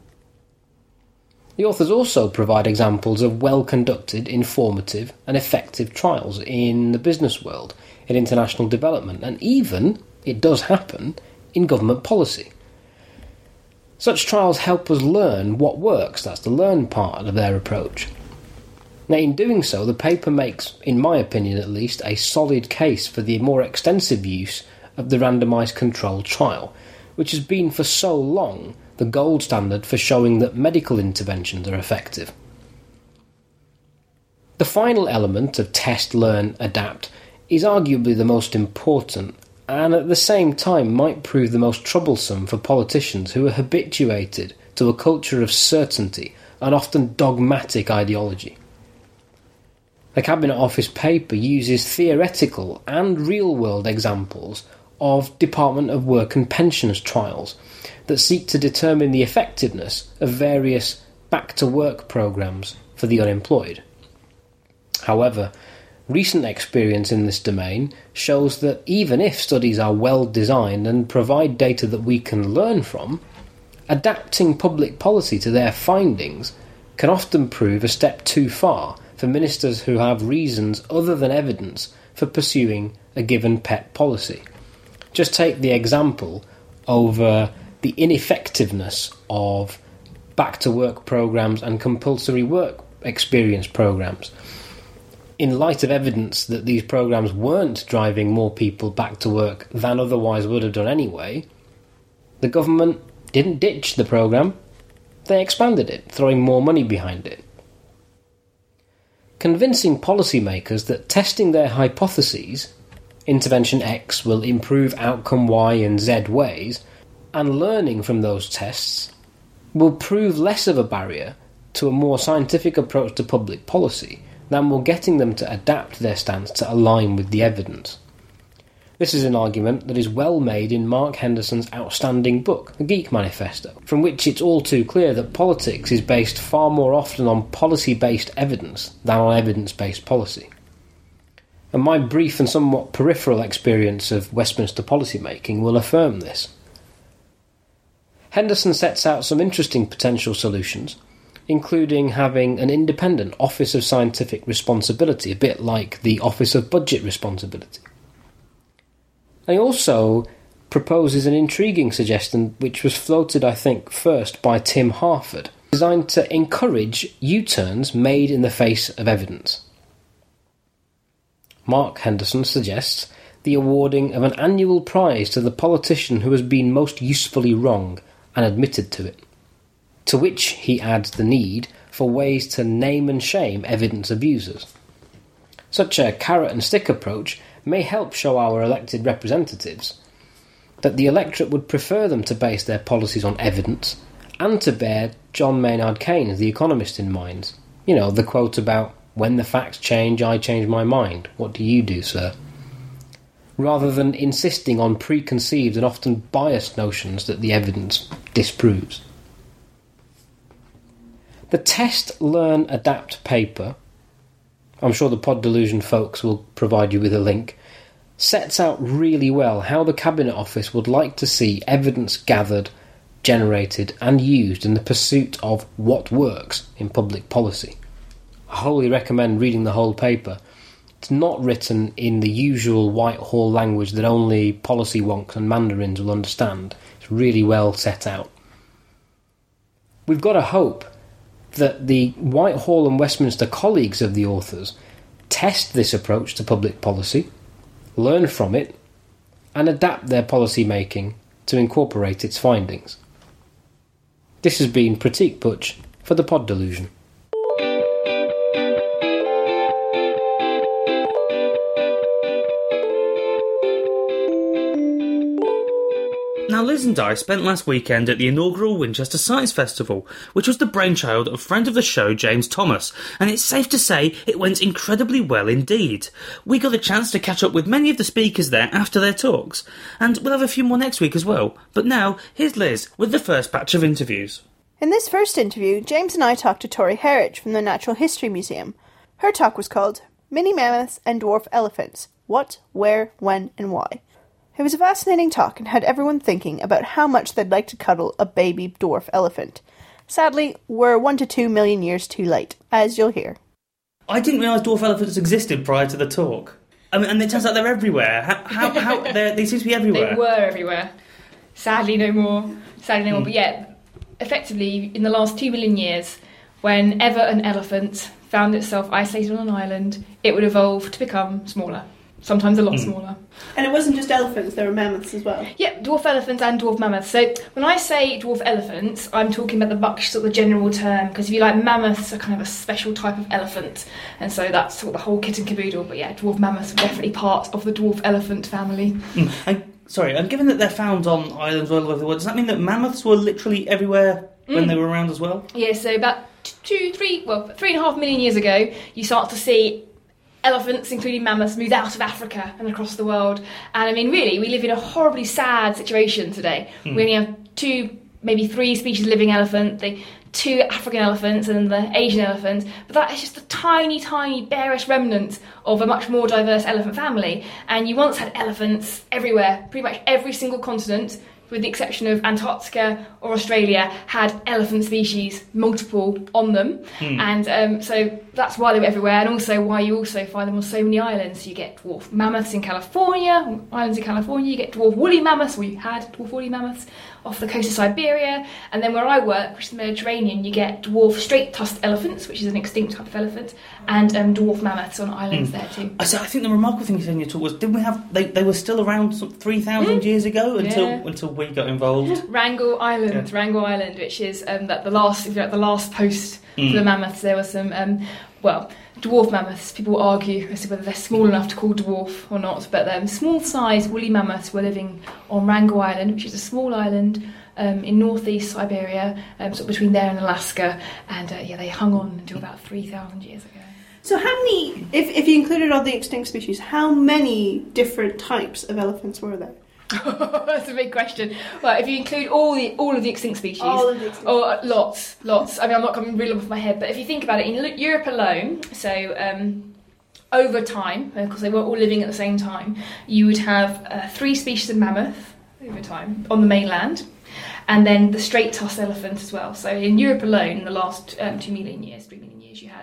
[SPEAKER 11] The authors also provide examples of well-conducted, informative and effective trials in the business world, in international development, and even, it does happen, in government policy. Such trials help us learn what works, that's the learn part of their approach. Now, in doing so, the paper makes, in my opinion at least, a solid case for the more extensive use of the randomised controlled trial, which has been for so long the gold standard for showing that medical interventions are effective. The final element of Test, Learn, Adapt is arguably the most important, and at the same time might prove the most troublesome for politicians who are habituated to a culture of certainty and often dogmatic ideology. The Cabinet Office paper uses theoretical and real-world examples of Department of Work and Pensions trials that seek to determine the effectiveness of various back-to-work programmes for the unemployed. However, recent experience in this domain shows that even if studies are well designed and provide data that we can learn from, adapting public policy to their findings can often prove a step too far for ministers who have reasons other than evidence for pursuing a given pet policy. Just take the example over the ineffectiveness of back-to-work programmes and compulsory work experience programmes. In light of evidence that these programmes weren't driving more people back to work than otherwise would have done anyway, the government didn't ditch the programme, they expanded it, throwing more money behind it. Convincing policymakers that testing their hypotheses, intervention X will improve outcome Y in Z ways, and learning from those tests will prove less of a barrier to a more scientific approach to public policy than will getting them to adapt their stance to align with the evidence. This is an argument that is well made in Mark Henderson's outstanding book, The Geek Manifesto, from which it's all too clear that politics is based far more often on policy-based evidence than on evidence-based policy. And my brief and somewhat peripheral experience of Westminster policymaking will affirm this. Henderson sets out some interesting potential solutions, including having an independent Office of Scientific Responsibility, a bit like the Office of Budget Responsibility. And he also proposes an intriguing suggestion which was floated, I think, first by Tim Harford, designed to encourage U-turns made in the face of evidence. Mark Henderson suggests the awarding of an annual prize to the politician who has been most usefully wrong and admitted to it, to which he adds the need for ways to name and shame evidence abusers. Such a carrot and stick approach may help show our elected representatives that the electorate would prefer them to base their policies on evidence and to bear John Maynard Keynes, the economist, in mind. You know, the quote about, "When the facts change, I change my mind. What do you do, sir?" Rather than insisting on preconceived and often biased notions that the evidence disproves. The Test, Learn, Adapt paper, I'm sure the Pod Delusion folks will provide you with a link, sets out really well how the Cabinet Office would like to see evidence gathered, generated and used in the pursuit of what works in public policy. I wholly recommend reading the whole paper. It's not written in the usual Whitehall language that only policy wonks and mandarins will understand. It's really well set out. We've got to hope that the Whitehall and Westminster colleagues of the authors test this approach to public policy, learn from it, and adapt their policy making to incorporate its findings. This has been Pratik Butch for the Pod Delusion.
[SPEAKER 1] Now, Liz and I spent last weekend at the inaugural Winchester Science Festival, which was the brainchild of friend of the show James Thomas, and it's safe to say it went incredibly well indeed. We got a chance to catch up with many of the speakers there after their talks, and we'll have a few more next week as well. But now, here's Liz with the first batch of interviews.
[SPEAKER 12] In this first interview, James and I talked to Tori Herridge from the Natural History Museum. Her talk was called Mini Mammoths and Dwarf Elephants: What, Where, When and Why. It was a fascinating talk and had everyone thinking about how much they'd like to cuddle a baby dwarf elephant. Sadly, we're 1 to 2 million years too late, as you'll hear.
[SPEAKER 1] I didn't realise dwarf elephants existed prior to the talk. I mean, and it turns out they're everywhere. How they seem to be everywhere.
[SPEAKER 13] They were everywhere. Sadly, no more. But yeah, effectively, in the last 2 million years, whenever an elephant found itself isolated on an island, it would evolve to become smaller. sometimes a lot smaller.
[SPEAKER 12] And it wasn't just elephants, there were mammoths as well.
[SPEAKER 13] Yeah, dwarf elephants and dwarf mammoths. So when I say dwarf elephants, I'm talking about the much sort of general term, because if you like, mammoths are kind of a special type of elephant, and so that's sort of the whole kit and caboodle. But yeah, dwarf mammoths are definitely part of the dwarf elephant family.
[SPEAKER 1] And given that they're found on islands all over the world, does that mean that mammoths were literally everywhere when they were around as well?
[SPEAKER 13] Yeah, so about 3.5 million years ago, you start to see elephants, including mammoths, moved out of Africa and across the world. And I mean, really, we live in a horribly sad situation today. We only have 2, maybe 3 species of living elephant, the 2 African elephants and the Asian elephant. But that is just a tiny, tiny, barest remnant of a much more diverse elephant family. And you once had elephants everywhere, pretty much every single continent, with the exception of Antarctica or Australia, had elephant species, multiple on them. And so that's why they were everywhere, and also why you also find them on so many islands. You get dwarf mammoths in California, islands in California, you get dwarf woolly mammoths, or you had dwarf woolly mammoths off the coast of Siberia. And then where I work, which is the Mediterranean, you get dwarf straight-tusked elephants, which is an extinct type of elephant, and dwarf mammoths on islands there too.
[SPEAKER 1] So I think the remarkable thing you said in your talk was, didn't we have, they were still around 3,000 years ago until we got involved?
[SPEAKER 13] Wrangel Island, which is the last post for the mammoths. There were some, dwarf mammoths. People argue as to whether they're small enough to call dwarf or not, but small-sized woolly mammoths were living on Wrangel Island, which is a small island in northeast Siberia, sort of between there and Alaska, and they hung on until about 3,000 years ago.
[SPEAKER 12] So how many, if you included all the extinct species, how many different types of elephants were there?
[SPEAKER 13] That's a big question. Well, if you include all of the extinct species, lots. I mean, I'm not coming really off my head, but if you think about it, in Europe alone, so over time, because they were all living at the same time, you would have 3 species of mammoth over time on the mainland, and then the straight-tusked elephant as well. So in Europe alone, in the last 3 million years, you had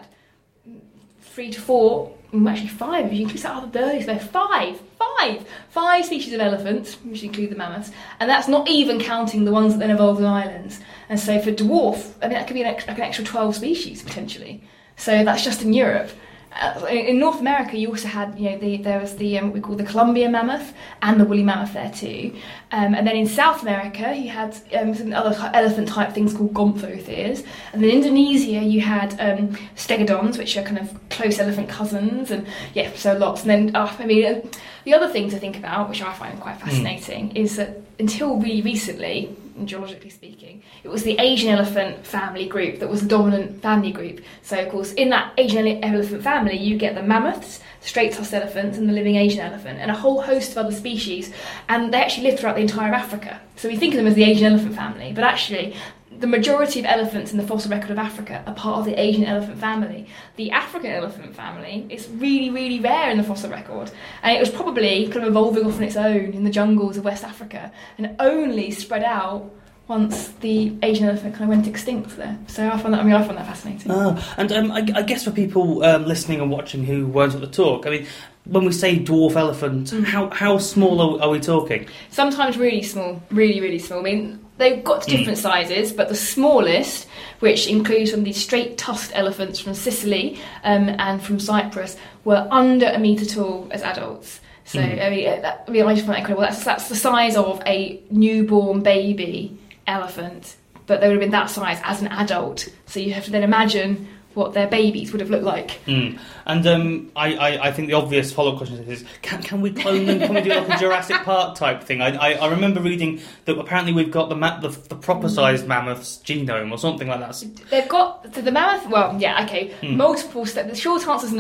[SPEAKER 13] 3 to 4, actually 5, if you include that other birdies there, 5 species of elephants, which include the mammoths, and that's not even counting the ones that then evolved on islands. And so for dwarf, I mean, that could be an extra 12 species potentially. So that's just in Europe. In North America, you also had, there was the what we call the Columbian mammoth and the woolly mammoth there too. And then in South America, you had some other elephant type things called gomphotheres. And then in Indonesia, you had stegodons, which are kind of close elephant cousins, and so lots. And then the other thing to think about, which I find quite fascinating, is that until really recently, geologically speaking, it was the Asian elephant family group that was the dominant family group. So, of course, in that Asian elephant family, you get the mammoths, the straight-tusked elephants, and the living Asian elephant, and a whole host of other species. And they actually lived throughout the entire Africa. So we think of them as the Asian elephant family, but actually, the majority of elephants in the fossil record of Africa are part of the Asian elephant family. The African elephant family is really, really rare in the fossil record, and it was probably kind of evolving off on its own in the jungles of West Africa, and only spread out once the Asian elephant kind of went extinct there. So I found that fascinating.
[SPEAKER 1] I guess for people listening and watching who weren't at the talk, I mean, when we say dwarf elephant, how small are we talking?
[SPEAKER 13] Sometimes really small, really, really small. I mean, they've got different sizes, but the smallest, which includes some of these straight-tusked elephants from Sicily and from Cyprus, were under a metre tall as adults. So, I just find that incredible. That's the size of a newborn baby elephant, but they would have been that size as an adult. So you have to then imagine what their babies would have looked like.
[SPEAKER 1] And I think the obvious follow-up question is, can we clone them? Can we do like a Jurassic Park type thing? I remember reading that apparently we've got the proper-sized mammoth's genome or something like that.
[SPEAKER 13] They've got the mammoth. Well, yeah, okay. Multiple steps. The short answer is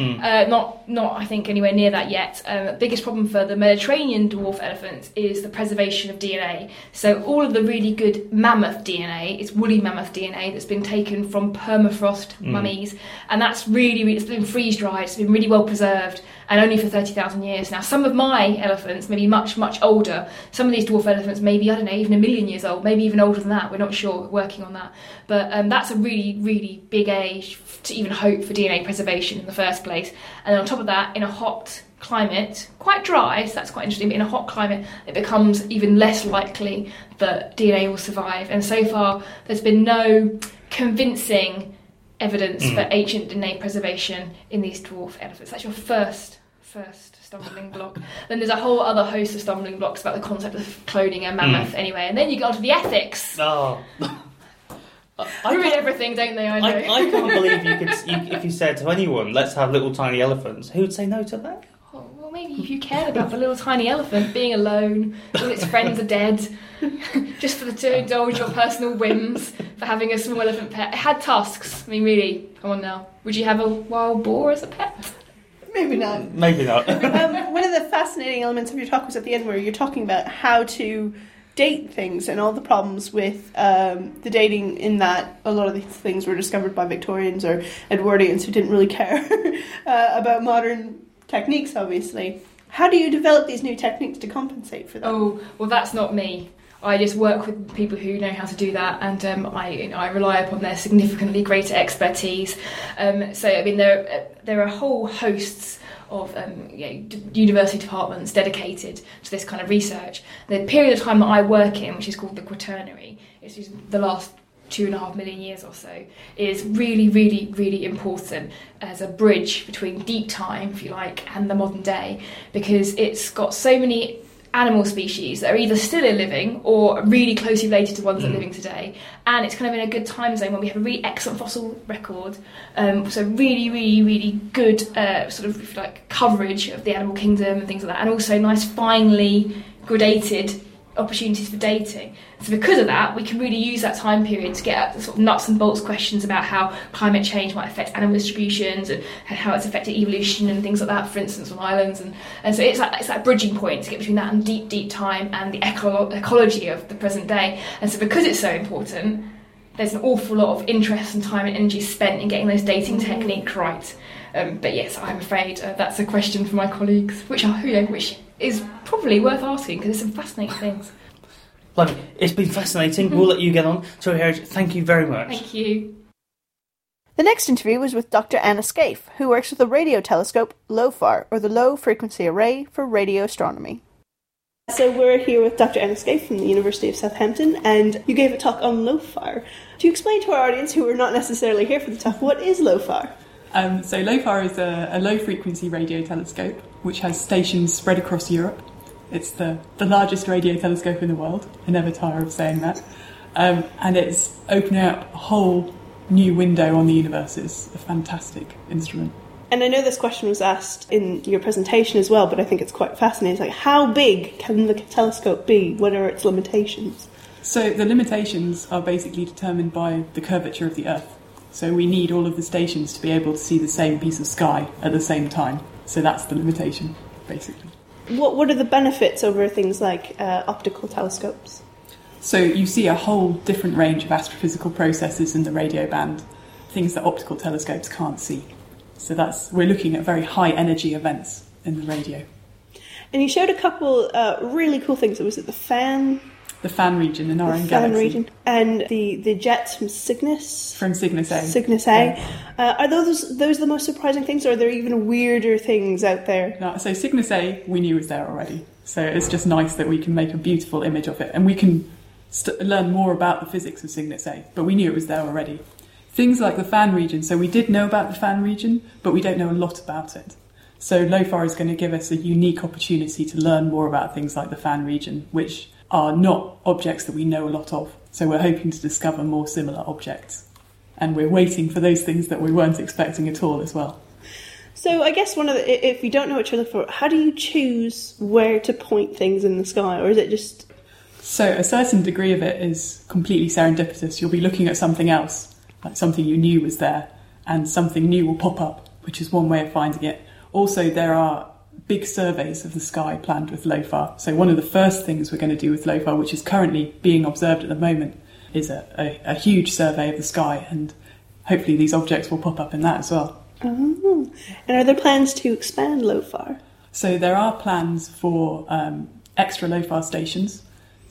[SPEAKER 13] no. Not I think anywhere near that yet. The biggest problem for the Mediterranean dwarf elephants is the preservation of DNA. So all of the really good mammoth DNA is woolly mammoth DNA that's been taken from permafrost mummies, and that's really it's been freeze-dried, it's been really well preserved, and only for 30,000 years. Now, some of my elephants may be much, much older. Some of these dwarf elephants may be, I don't know, even 1 million years old, maybe even older than that. We're not sure, we're working on that. But that's a really, really big age to even hope for DNA preservation in the first place. And then on top of that, in a hot climate, quite dry, so that's quite interesting, but in a hot climate, it becomes even less likely that DNA will survive. And so far, there's been no convincing evidence for ancient DNA preservation in these dwarf elephants. That's your first first stumbling block. Then there's a whole other host of stumbling blocks about the concept of cloning a mammoth anyway. And then you get onto the ethics.
[SPEAKER 3] Oh.
[SPEAKER 13] I read everything, don't they? I know.
[SPEAKER 3] I can't believe if you said to anyone, let's have little tiny elephants, who would say no to that?
[SPEAKER 13] Oh, well, maybe if you cared about the little tiny elephant being alone, all its friends are dead, just to indulge your personal whims for having a small elephant pet. It had tusks. I mean, really, come on now. Would you have a wild boar as a pet?
[SPEAKER 12] Maybe not.
[SPEAKER 3] Maybe not.
[SPEAKER 12] One of the fascinating elements of your talk was at the end where you're talking about how to date things and all the problems with the dating, in that a lot of these things were discovered by Victorians or Edwardians who didn't really care about modern techniques, obviously. How do you develop these new techniques to compensate for that?
[SPEAKER 13] Oh, well, that's not me. I just work with people who know how to do that, and I rely upon their significantly greater expertise. So, I mean, there are whole hosts of university departments dedicated to this kind of research. The period of time that I work in, which is called the Quaternary, it's the last 2.5 million years or so, is really, really, really important as a bridge between deep time, if you like, and the modern day, because it's got so many animal species that are either still living or really closely related to ones that are living today, and it's kind of in a good time zone when we have a really excellent fossil record, so really, really, really good sort of, if you like, coverage of the animal kingdom and things like that, and also nice finely gradated opportunities for dating. So because of that, we can really use that time period to get at the sort of nuts and bolts questions about how climate change might affect animal distributions and how it's affected evolution and things like that, for instance, on islands. And so it's that bridging point to get between that and deep, deep time and the ecology of the present day. And so because it's so important, there's an awful lot of interest and time and energy spent in getting those dating techniques right. But yes, I'm afraid that's a question for my colleagues, which is probably worth asking, because there's some fascinating things.
[SPEAKER 3] Lovely. It's been fascinating. We'll let you get on. Tori Herridge, thank you very much.
[SPEAKER 13] Thank you.
[SPEAKER 12] The next interview was with Dr. Anna Scaife, who works with the radio telescope LOFAR, or the Low Frequency Array for Radio Astronomy. So we're here with Dr. Anna Scaife from the University of Southampton, and you gave a talk on LOFAR. Do you explain to our audience, who are not necessarily here for the talk, what is LOFAR?
[SPEAKER 14] So LOFAR is a low-frequency radio telescope which has stations spread across Europe. It's the largest radio telescope in the world. I never tire of saying that. And it's opening up a whole new window on the universe. It's a fantastic instrument.
[SPEAKER 12] And I know this question was asked in your presentation as well, but I think it's quite fascinating. It's like, how big can the telescope be? What are its limitations?
[SPEAKER 14] So the limitations are basically determined by the curvature of the Earth. So we need all of the stations to be able to see the same piece of sky at the same time. So that's the limitation, basically.
[SPEAKER 12] What are the benefits over things like optical telescopes?
[SPEAKER 14] So you see a whole different range of astrophysical processes in the radio band, things that optical telescopes can't see. So we're looking at very high energy events in the radio.
[SPEAKER 12] And you showed a couple really cool things. Was it the fan
[SPEAKER 14] region in our own galaxy.
[SPEAKER 12] The fan region. And the jets from Cygnus?
[SPEAKER 14] From Cygnus A.
[SPEAKER 12] Cygnus A. Yeah. Are those the most surprising things, or are there even weirder things out there?
[SPEAKER 14] No, so Cygnus A, we knew was there already. So it's just nice that we can make a beautiful image of it. And we can learn more about the physics of Cygnus A. But we knew it was there already. Things like the fan region. So we did know about the fan region, but we don't know a lot about it. So LOFAR is going to give us a unique opportunity to learn more about things like the fan region, which are not objects that we know a lot of. So we're hoping to discover more similar objects. And we're waiting for those things that we weren't expecting at all as well.
[SPEAKER 12] So I guess if you don't know what you're looking for, how do you choose where to point things in the sky? Or is it just...
[SPEAKER 14] So a certain degree of it is completely serendipitous. You'll be looking at something else, like something you knew was there, and something new will pop up, which is one way of finding it. Also, there are big surveys of the sky planned with LOFAR. So one of the first things we're going to do with LOFAR, which is currently being observed at the moment, is a huge survey of the sky, and hopefully these objects will pop up in that as well.
[SPEAKER 12] Oh. And are there plans to expand LOFAR?
[SPEAKER 14] So there are plans for extra LOFAR stations.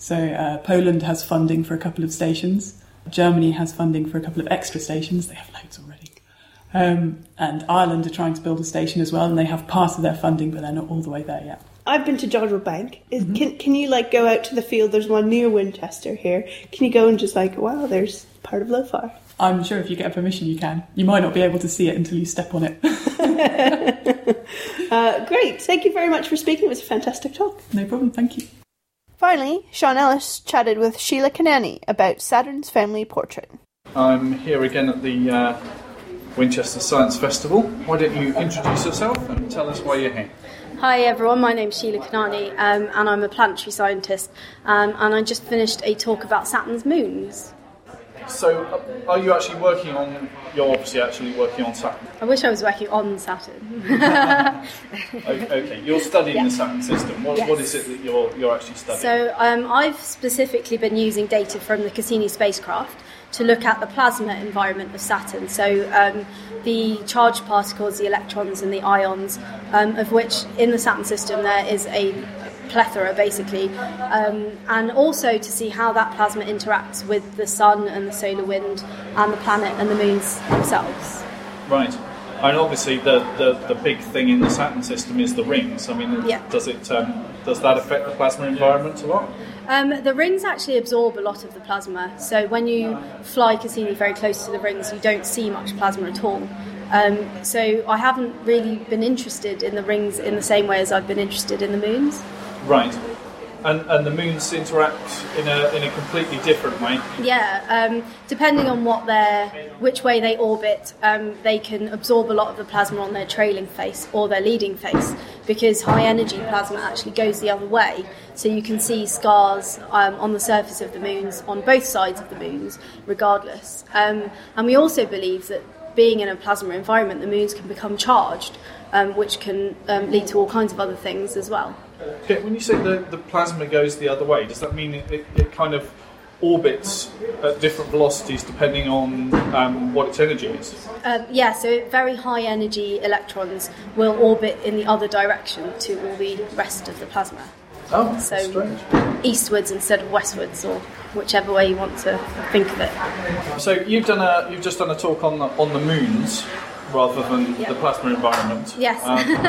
[SPEAKER 14] So Poland has funding for a couple of stations. Germany has funding for a couple of extra stations. They have loads already. And Ireland are trying to build a station as well, and they have part of their funding, but they're not all the way there yet.
[SPEAKER 12] I've been to Jodrell Bank. Can you go out to the field? There's one near Winchester here. Can you go and just wow, there's part of LOFAR?
[SPEAKER 14] I'm sure if you get permission you can. You might not be able to see it until you step on it.
[SPEAKER 12] Great. Thank you very much for speaking. It was a fantastic talk.
[SPEAKER 14] No problem. Thank you.
[SPEAKER 12] Finally, Sean Ellis chatted with Sheila Kanani about Saturn's family portrait.
[SPEAKER 15] I'm here again at the Winchester Science Festival. Why don't you introduce yourself and tell us why you're here?
[SPEAKER 16] Hi everyone, my name's Sheila Kanani and I'm a planetary scientist and I just finished a talk about Saturn's moons.
[SPEAKER 15] So, are you actually working on... You're obviously actually working on Saturn.
[SPEAKER 16] I wish I was working on Saturn.
[SPEAKER 15] Okay, you're studying the Saturn system. What is it that you're actually studying?
[SPEAKER 16] So, I've specifically been using data from the Cassini spacecraft to look at the plasma environment of Saturn. So, the charged particles, the electrons and the ions, of which in the Saturn system there is a plethora basically, and also to see how that plasma interacts with the sun and the solar wind and the planet and the moons themselves.
[SPEAKER 15] Right. And obviously the big thing in the Saturn system is the rings. I mean, does that affect the plasma environment a lot?
[SPEAKER 16] The rings actually absorb a lot of the plasma, so when you fly Cassini very close to the rings you don't see much plasma at all. So I haven't really been interested in the rings in the same way as I've been interested in the moons.
[SPEAKER 15] Right, and the moons interact in a completely different way.
[SPEAKER 16] Yeah, depending on which way they orbit, they can absorb a lot of the plasma on their trailing face or their leading face, because high energy plasma actually goes the other way. So you can see scars on the surface of the moons on both sides of the moons, regardless. And we also believe that being in a plasma environment, the moons can become charged, which can lead to all kinds of other things as well.
[SPEAKER 15] Okay, when you say the plasma goes the other way, does that mean it kind of orbits at different velocities depending on what its energy is?
[SPEAKER 16] Yeah, so very high energy electrons will orbit in the other direction to all the rest of the plasma.
[SPEAKER 15] Oh,
[SPEAKER 16] so
[SPEAKER 15] strange.
[SPEAKER 16] Eastwards instead of westwards, or whichever way you want to think of it.
[SPEAKER 15] So you've just done a talk on the moons rather than the plasma environment.
[SPEAKER 16] Yes.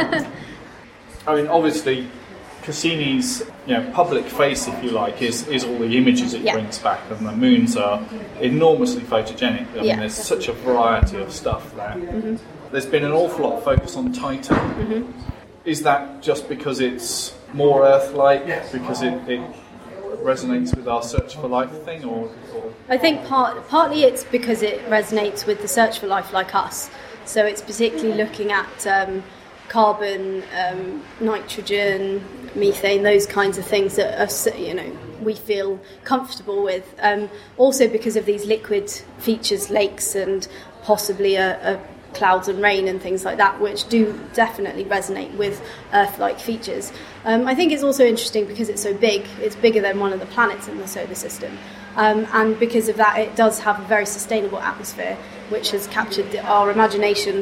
[SPEAKER 15] I mean, obviously, Cassini's public face, if you like, is all the images it brings back, and the moons are enormously photogenic. I mean, there's such a variety of stuff there. Mm-hmm. There's been an awful lot of focus on Titan. Mm-hmm. Is that just because it's more Earth-like, because it resonates with our search for life thing, or?
[SPEAKER 16] I think partly it's because it resonates with the search for life like us. So it's particularly looking at carbon, nitrogen, methane, those kinds of things that are, we feel comfortable with. Also because of these liquid features, lakes, and possibly clouds and rain and things like that, which do definitely resonate with Earth-like features. I think it's also interesting because it's so big. It's bigger than one of the planets in the solar system. And because of that, it does have a very sustainable atmosphere, which has captured our imagination.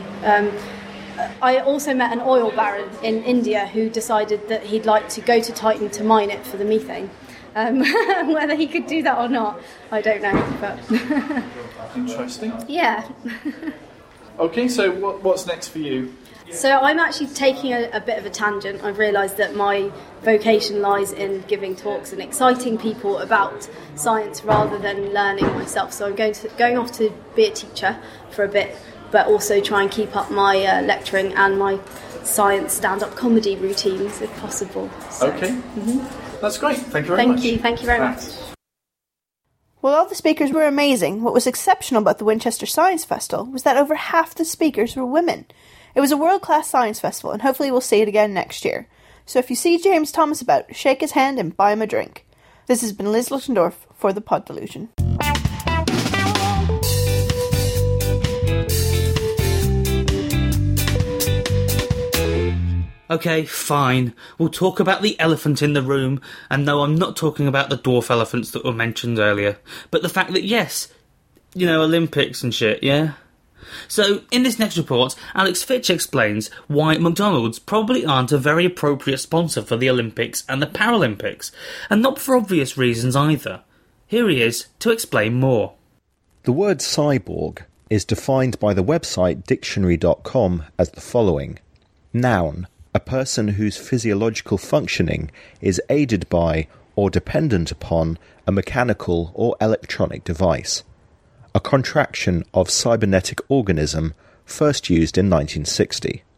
[SPEAKER 16] I also met an oil baron in India who decided that he'd like to go to Titan to mine it for the methane. Whether he could do that or not, I don't know. But
[SPEAKER 15] interesting.
[SPEAKER 16] Yeah.
[SPEAKER 15] Okay, so what's next for you?
[SPEAKER 16] So I'm actually taking a bit of a tangent. I've realised that my vocation lies in giving talks and exciting people about science rather than learning myself. So I'm going off to be a teacher for a bit, but also try and keep up my lecturing and my science stand-up comedy routines if possible. So,
[SPEAKER 15] okay, That's great. Thank you very much.
[SPEAKER 16] Thank you very much.
[SPEAKER 12] Well, all the speakers were amazing. What was exceptional about the Winchester Science Festival was that over half the speakers were women. It was a world-class science festival, and hopefully we'll see it again next year. So if you see James Thomas about, shake his hand and buy him a drink. This has been Liz Luttendorf for The Pod Delusion.
[SPEAKER 1] Okay, fine. We'll talk about the elephant in the room, and no, I'm not talking about the dwarf elephants that were mentioned earlier, but the fact that, yes, Olympics and shit, yeah? So, in this next report, Alex Fitch explains why McDonald's probably aren't a very appropriate sponsor for the Olympics and the Paralympics, and not for obvious reasons either. Here he is to explain more.
[SPEAKER 17] The word cyborg is defined by the website dictionary.com as the following. Noun, a person whose physiological functioning is aided by or dependent upon a mechanical or electronic device. A contraction of cybernetic organism, first used in 1960.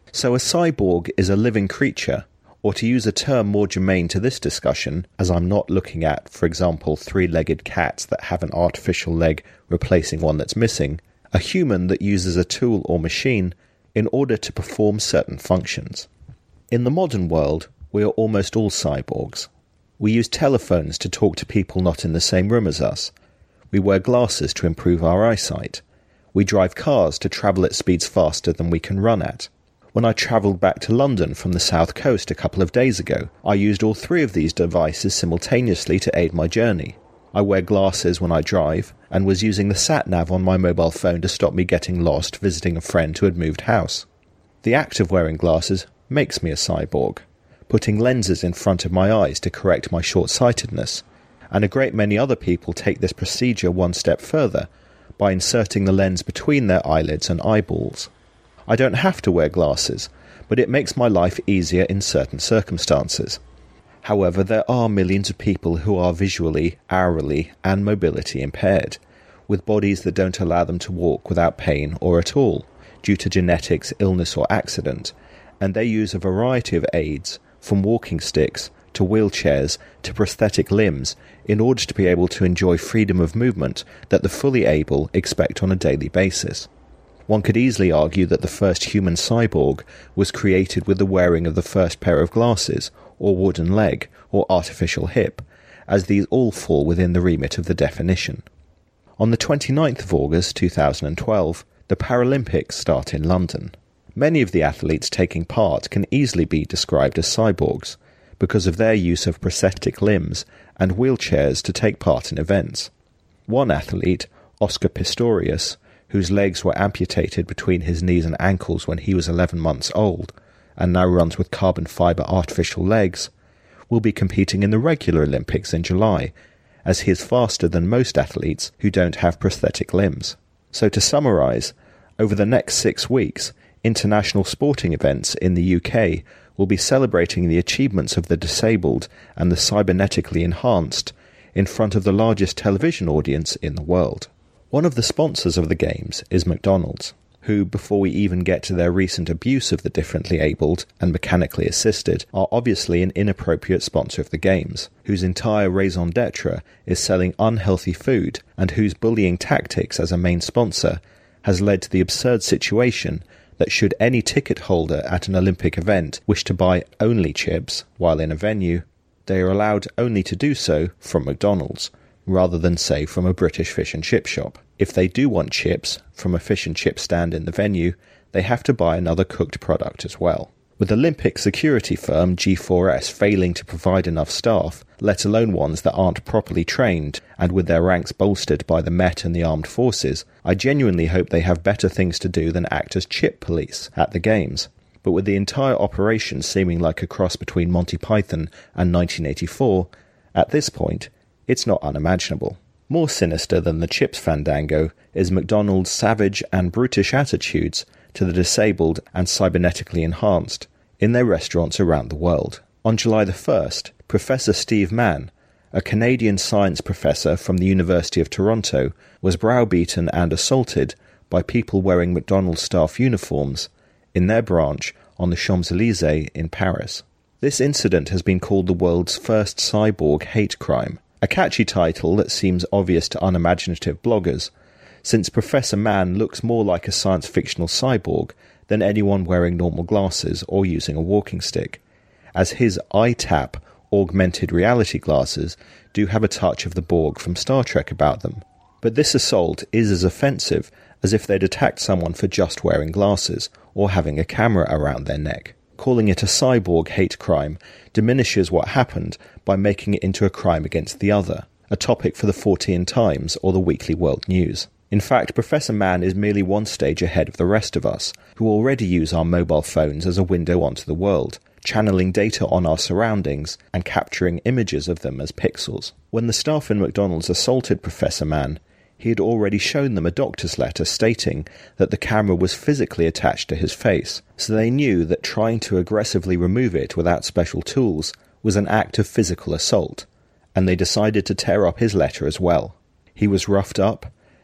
[SPEAKER 17] So a cyborg is a living creature, or to use a term more germane to this discussion, as I'm not looking at, for example, three-legged cats that have an artificial leg replacing one that's missing, a human that uses a tool or machine in order to perform certain functions. In the modern world, we are almost all cyborgs. We use telephones to talk to people not in the same room as us. We wear glasses to improve our eyesight. We drive cars to travel at speeds faster than we can run at. When I travelled back to London from the south coast a couple of days ago, I used all three of these devices simultaneously to aid my journey. I wear glasses when I drive, and was using the sat-nav on my mobile phone to stop me getting lost visiting a friend who had moved house. The act of wearing glasses makes me a cyborg, putting lenses in front of my eyes to correct my short-sightedness, and a great many other people take this procedure one step further by inserting the lens between their eyelids and eyeballs. I don't have to wear glasses, but it makes my life easier in certain circumstances. However, there are millions of people who are visually, aurally, and mobility impaired, with bodies that don't allow them to walk without pain or at all, due to genetics, illness or accident, and they use a variety of aids, from walking sticks to wheelchairs to prosthetic limbs, in order to be able to enjoy freedom of movement that the fully able expect on a daily basis. One could easily argue that the first human cyborg was created with the wearing of the first pair of glasses, or wooden leg, or artificial hip, as these all fall within the remit of the definition. On the 29th of August 2012, the Paralympics start in London. Many of the athletes taking part can easily be described as cyborgs, because of their use of prosthetic limbs and wheelchairs to take part in events. One athlete, Oscar Pistorius, whose legs were amputated between his knees and ankles when he was 11 months old, and now runs with carbon fibre artificial legs, will be competing in the regular Olympics in July, as he is faster than most athletes who don't have prosthetic limbs. So to summarise, over the next 6 weeks, international sporting events in the UK will be celebrating the achievements of the disabled and the cybernetically enhanced in front of the largest television audience in the world. One of the sponsors of the Games is McDonald's, who, before we even get to their recent abuse of the differently abled and mechanically assisted, are obviously an inappropriate sponsor of the Games, whose entire raison d'etre is selling unhealthy food, and whose bullying tactics as a main sponsor has led to the absurd situation that should any ticket holder at an Olympic event wish to buy only chips while in a venue, they are allowed only to do so from McDonald's, rather than, say, from a British fish and chip shop. If they do want chips from a fish and chip stand in the venue, they have to buy another cooked product as well. With Olympic security firm G4S failing to provide enough staff, let alone ones that aren't properly trained, and with their ranks bolstered by the Met and the armed forces, I genuinely hope they have better things to do than act as chip police at the Games. But with the entire operation seeming like a cross between Monty Python and 1984, at this point, it's not unimaginable. More sinister than the chips fandango is McDonald's savage and brutish attitudes to the disabled and cybernetically enhanced in their restaurants around the world. On July the 1st, Professor Steve Mann, a Canadian science professor from the University of Toronto, was browbeaten and assaulted by people wearing McDonald's staff uniforms in their branch on the Champs-Élysées in Paris. This incident has been called the world's first cyborg hate crime, a catchy title that seems obvious to unimaginative bloggers, since Professor Mann looks more like a science fictional cyborg than anyone wearing normal glasses or using a walking stick, as his iTap augmented reality glasses do have a touch of the Borg from Star Trek about them. But this assault is as offensive as if they'd attacked someone for just wearing glasses or having a camera around their neck. Calling it a cyborg hate crime diminishes what happened by making it into a crime against the other, a topic for the 14 Times or the Weekly World News. In fact, Professor Mann is merely one stage ahead of the rest of us, who already use our mobile phones as a window onto the world, channeling data on our surroundings and capturing images of them as pixels. When the staff in McDonald's assaulted Professor Mann, he had already shown them a doctor's letter stating that the camera was physically attached to his face, so they knew that trying to aggressively remove it without special tools was an act of physical assault, and they decided to tear up his letter as well. He was roughed up,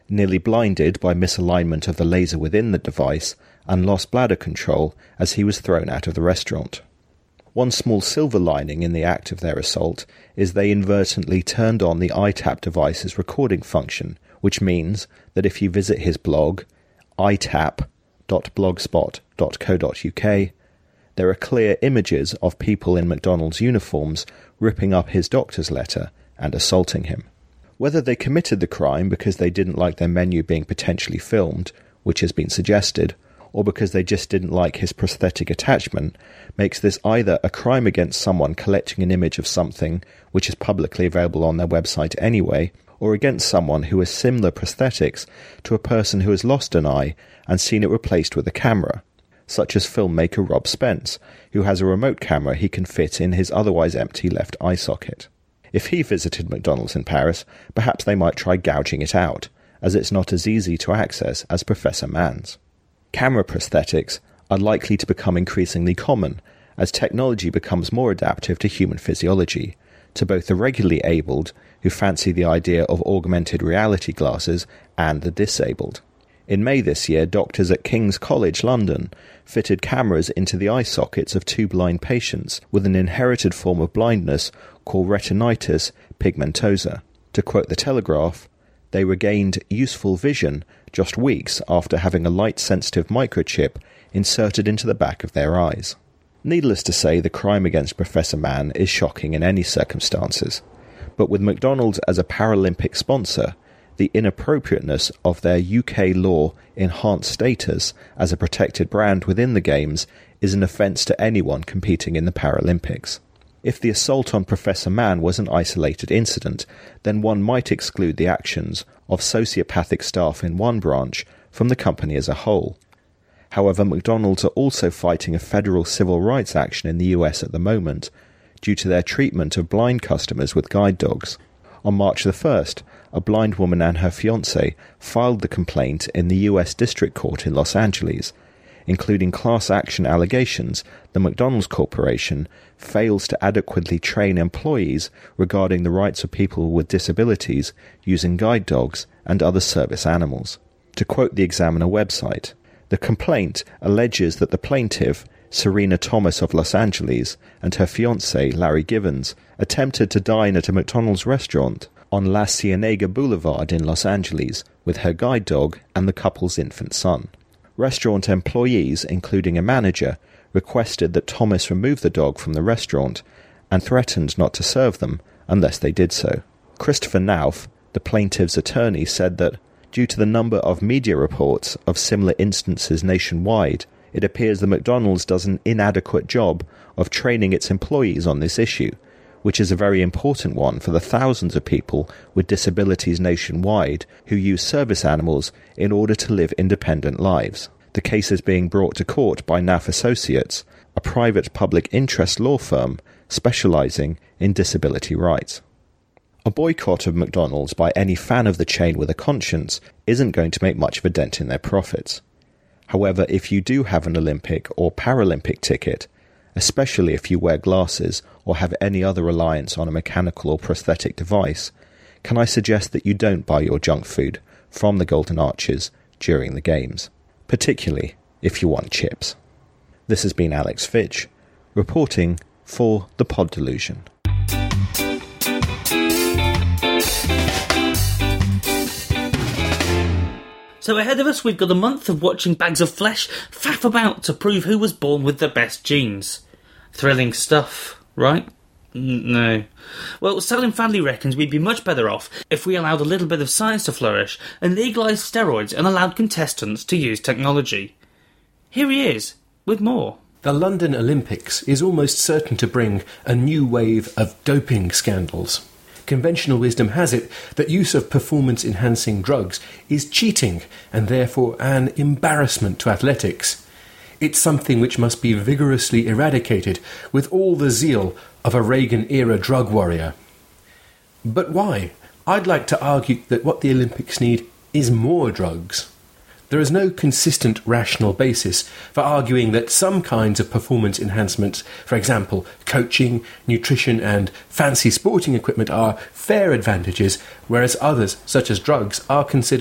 [SPEAKER 17] nearly blinded by misalignment of the laser within the device, and lost bladder control as he was thrown out of the restaurant. One small silver lining in the act of their assault is they inadvertently turned on the iTap device's recording function, which means that if you visit his blog, itap.blogspot.co.uk, there are clear images of people in McDonald's uniforms ripping up his doctor's letter and assaulting him. Whether they committed the crime because they didn't like their menu being potentially filmed, which has been suggested, or because they just didn't like his prosthetic attachment, makes this either a crime against someone collecting an image of something which is publicly available on their website anyway, or against someone who has similar prosthetics to a person who has lost an eye and seen it replaced with a camera, such as filmmaker Rob Spence, who has a remote camera he can fit in his otherwise empty left eye socket. If he visited McDonald's in Paris, perhaps they might try gouging it out, as it's not as easy to access as Professor Mann's. Camera prosthetics are likely to become increasingly common as technology becomes more adaptive to human physiology, to both the regularly abled, who fancy the idea of augmented reality glasses, and the disabled. In May this year, doctors at King's College London fitted cameras into the eye sockets of 2 blind patients with an inherited form of blindness called retinitis pigmentosa. To quote the Telegraph, they regained useful vision just weeks after having a light-sensitive microchip inserted into the back of their eyes. Needless to say, the crime against Professor Mann is shocking in any circumstances, but with McDonald's as a Paralympic sponsor, the inappropriateness of their UK law enhanced status as a protected brand within the Games is an offence to anyone competing in the Paralympics. If the assault on Professor Mann was an isolated incident, then one might exclude the actions of sociopathic staff in one branch from the company as a whole. However, McDonald's are also fighting a federal civil rights action in the US at the moment due to their treatment of blind customers with guide dogs. On March the 1st, a blind woman and her fiancé filed the complaint in the US District Court in Los Angeles, including class action allegations the McDonald's Corporation fails to adequately train employees regarding the rights of people with disabilities using guide dogs and other service animals. To quote the Examiner website, the complaint alleges that the plaintiff, Serena Thomas of Los Angeles, and her fiancé, Larry Givens, attempted to dine at a McDonald's restaurant on La Cienega Boulevard in Los Angeles with her guide dog and the couple's infant son. Restaurant employees, including a manager, requested that Thomas remove the dog from the restaurant and threatened not to serve them unless they did so. Christopher Nauf, the plaintiff's attorney, said that, due to the number of media reports of similar instances nationwide, it appears that McDonald's does an inadequate job of training its employees on this issue, which is a very important one for the thousands of people with disabilities nationwide who use service animals in order to live independent lives. The case is being brought to court by Naff Associates, a private public interest law firm specialising in disability rights. A boycott of McDonald's by any fan of the chain with a conscience isn't going to make much of a dent in their profits. However, if you do have an Olympic or Paralympic ticket, especially if you wear glasses or have any other reliance on a mechanical or prosthetic device, can I suggest that you don't buy your junk food from the Golden Arches during the Games, particularly if you want chips. This has been Alex Fitch, reporting for The Pod Delusion.
[SPEAKER 1] So ahead of us, we've got a month of watching bags of flesh faff about to prove who was born with the best genes. Thrilling stuff, right? No. Well, Salim Fadli reckons we'd be much better off if we allowed a little bit of science to flourish and legalised steroids and allowed contestants to use technology. Here he is, with more.
[SPEAKER 18] The London Olympics is almost certain to bring a new wave of doping scandals. Conventional wisdom has it that use of performance-enhancing drugs is cheating and therefore an embarrassment to athletics. It's something which must be vigorously eradicated with all the zeal of a Reagan-era drug warrior. But why? I'd like to argue that what the Olympics need is more drugs. There is no consistent rational basis for arguing that some kinds of performance enhancements, for example, coaching, nutrition and fancy sporting equipment, are fair advantages, whereas others, such as drugs, are considered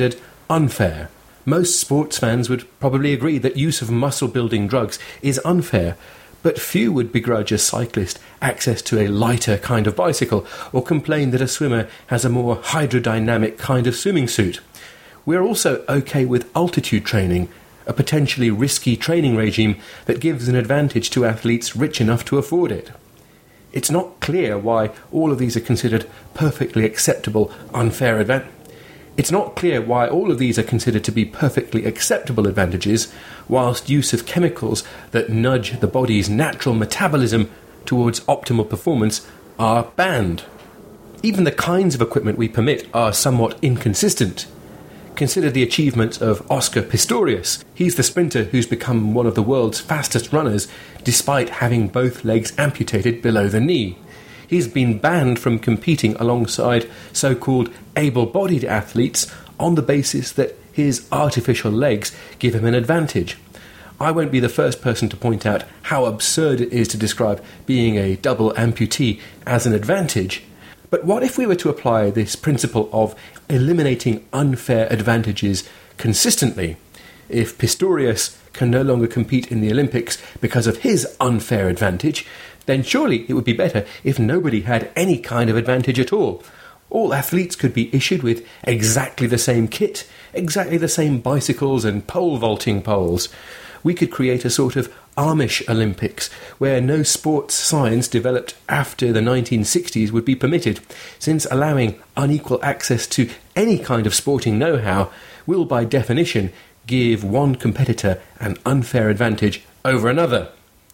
[SPEAKER 18] unfair. Most sports fans would probably agree that use of muscle-building drugs is unfair, but few would begrudge a cyclist access to a lighter kind of bicycle or complain that a swimmer has a more hydrodynamic kind of swimming suit. We're also okay with altitude training, a potentially risky training regime that gives an advantage to athletes rich enough to afford it. It's not clear why all of these are considered perfectly acceptable, unfair advantages. It's not clear why all of these are considered to be perfectly acceptable advantages, whilst use of chemicals that nudge the body's natural metabolism towards optimal performance are banned. Even the kinds of equipment we permit are somewhat inconsistent. Consider the achievements of Oscar Pistorius. He's the sprinter who's become one of the world's fastest runners despite having both legs amputated below the knee. He's been banned from competing alongside so-called able-bodied athletes on the basis that his artificial legs give him an advantage. I won't be the first person to point out how absurd it is to describe being a double amputee as an advantage. But what if we were to apply this principle of eliminating unfair advantages consistently? If Pistorius can no longer compete in the Olympics because of his unfair advantage, then surely it would be better if nobody had any kind of advantage at all. All athletes could be issued with exactly the same kit, exactly the same bicycles and pole vaulting poles. We could create a sort of Amish Olympics, where no sports science developed after the 1960s would be permitted, since allowing unequal access to any kind of sporting know-how will by definition give one competitor an unfair advantage over another.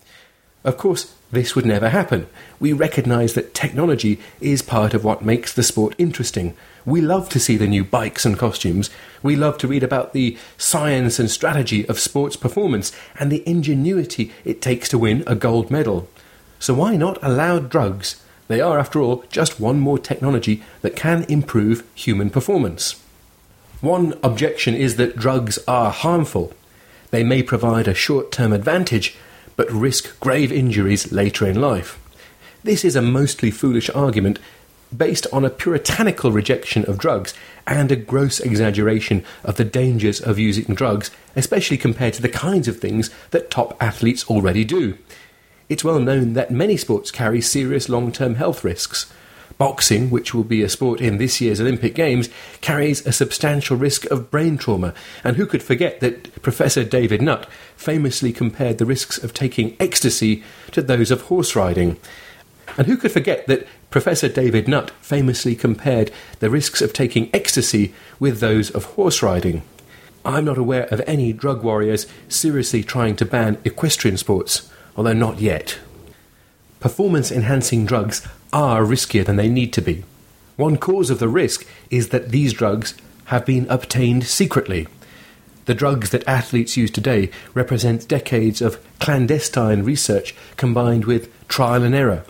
[SPEAKER 18] Of course, this would never happen. We recognise that technology is part of what makes the sport interesting. We love to see the new bikes and costumes. We love to read about the science and strategy of sports performance and the ingenuity it takes to win a gold medal. So why not allow drugs? They are, after all, just one more technology that can improve human performance. One objection is that drugs are harmful. They may provide a short-term advantage, but risk grave injuries later in life. This is a mostly foolish argument based on a puritanical rejection of drugs and a gross exaggeration of the dangers of using drugs, especially compared to the kinds of things that top athletes already do. It's well known that many sports carry serious long-term health risks. Boxing, which will be a sport in this year's Olympic Games, carries a substantial risk of brain trauma, and who could forget that Professor David Nutt famously compared the risks of taking ecstasy to those of horse riding. And who could forget that Professor David Nutt famously compared the risks of taking ecstasy with those of horse riding? I'm not aware of any drug warriors seriously trying to ban equestrian sports, although not yet. Performance-enhancing drugs are riskier than they need to be. One cause of the risk is that these drugs have been obtained secretly. The drugs that athletes use today represent decades of clandestine research combined with trial and error.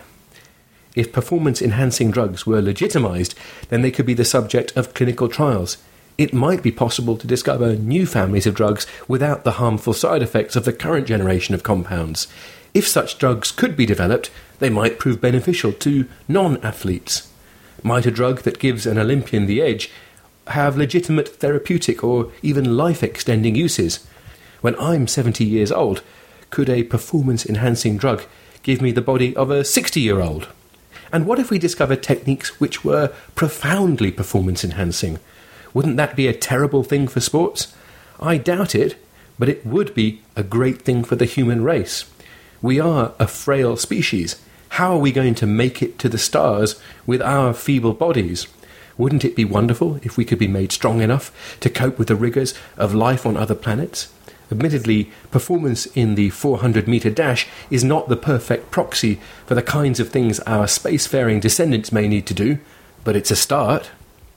[SPEAKER 18] If performance-enhancing drugs were legitimised, then they could be the subject of clinical trials. It might be possible to discover new families of drugs without the harmful side effects of the current generation of compounds. If such drugs could be developed, they might prove beneficial to non-athletes. Might a drug that gives an Olympian the edge have legitimate therapeutic or even life-extending uses? When I'm 70 years old, could a performance-enhancing drug give me the body of a 60-year-old? And what if we discovered techniques which were profoundly performance-enhancing? Wouldn't that be a terrible thing for sports? I doubt it, but it would be a great thing for the human race. We are a frail species. How are we going to make it to the stars with our feeble bodies? Wouldn't it be wonderful if we could be made strong enough to cope with the rigours of life on other planets? Admittedly, performance in the 400-metre dash is not the perfect proxy for the kinds of things our spacefaring descendants may need to do, but it's a start.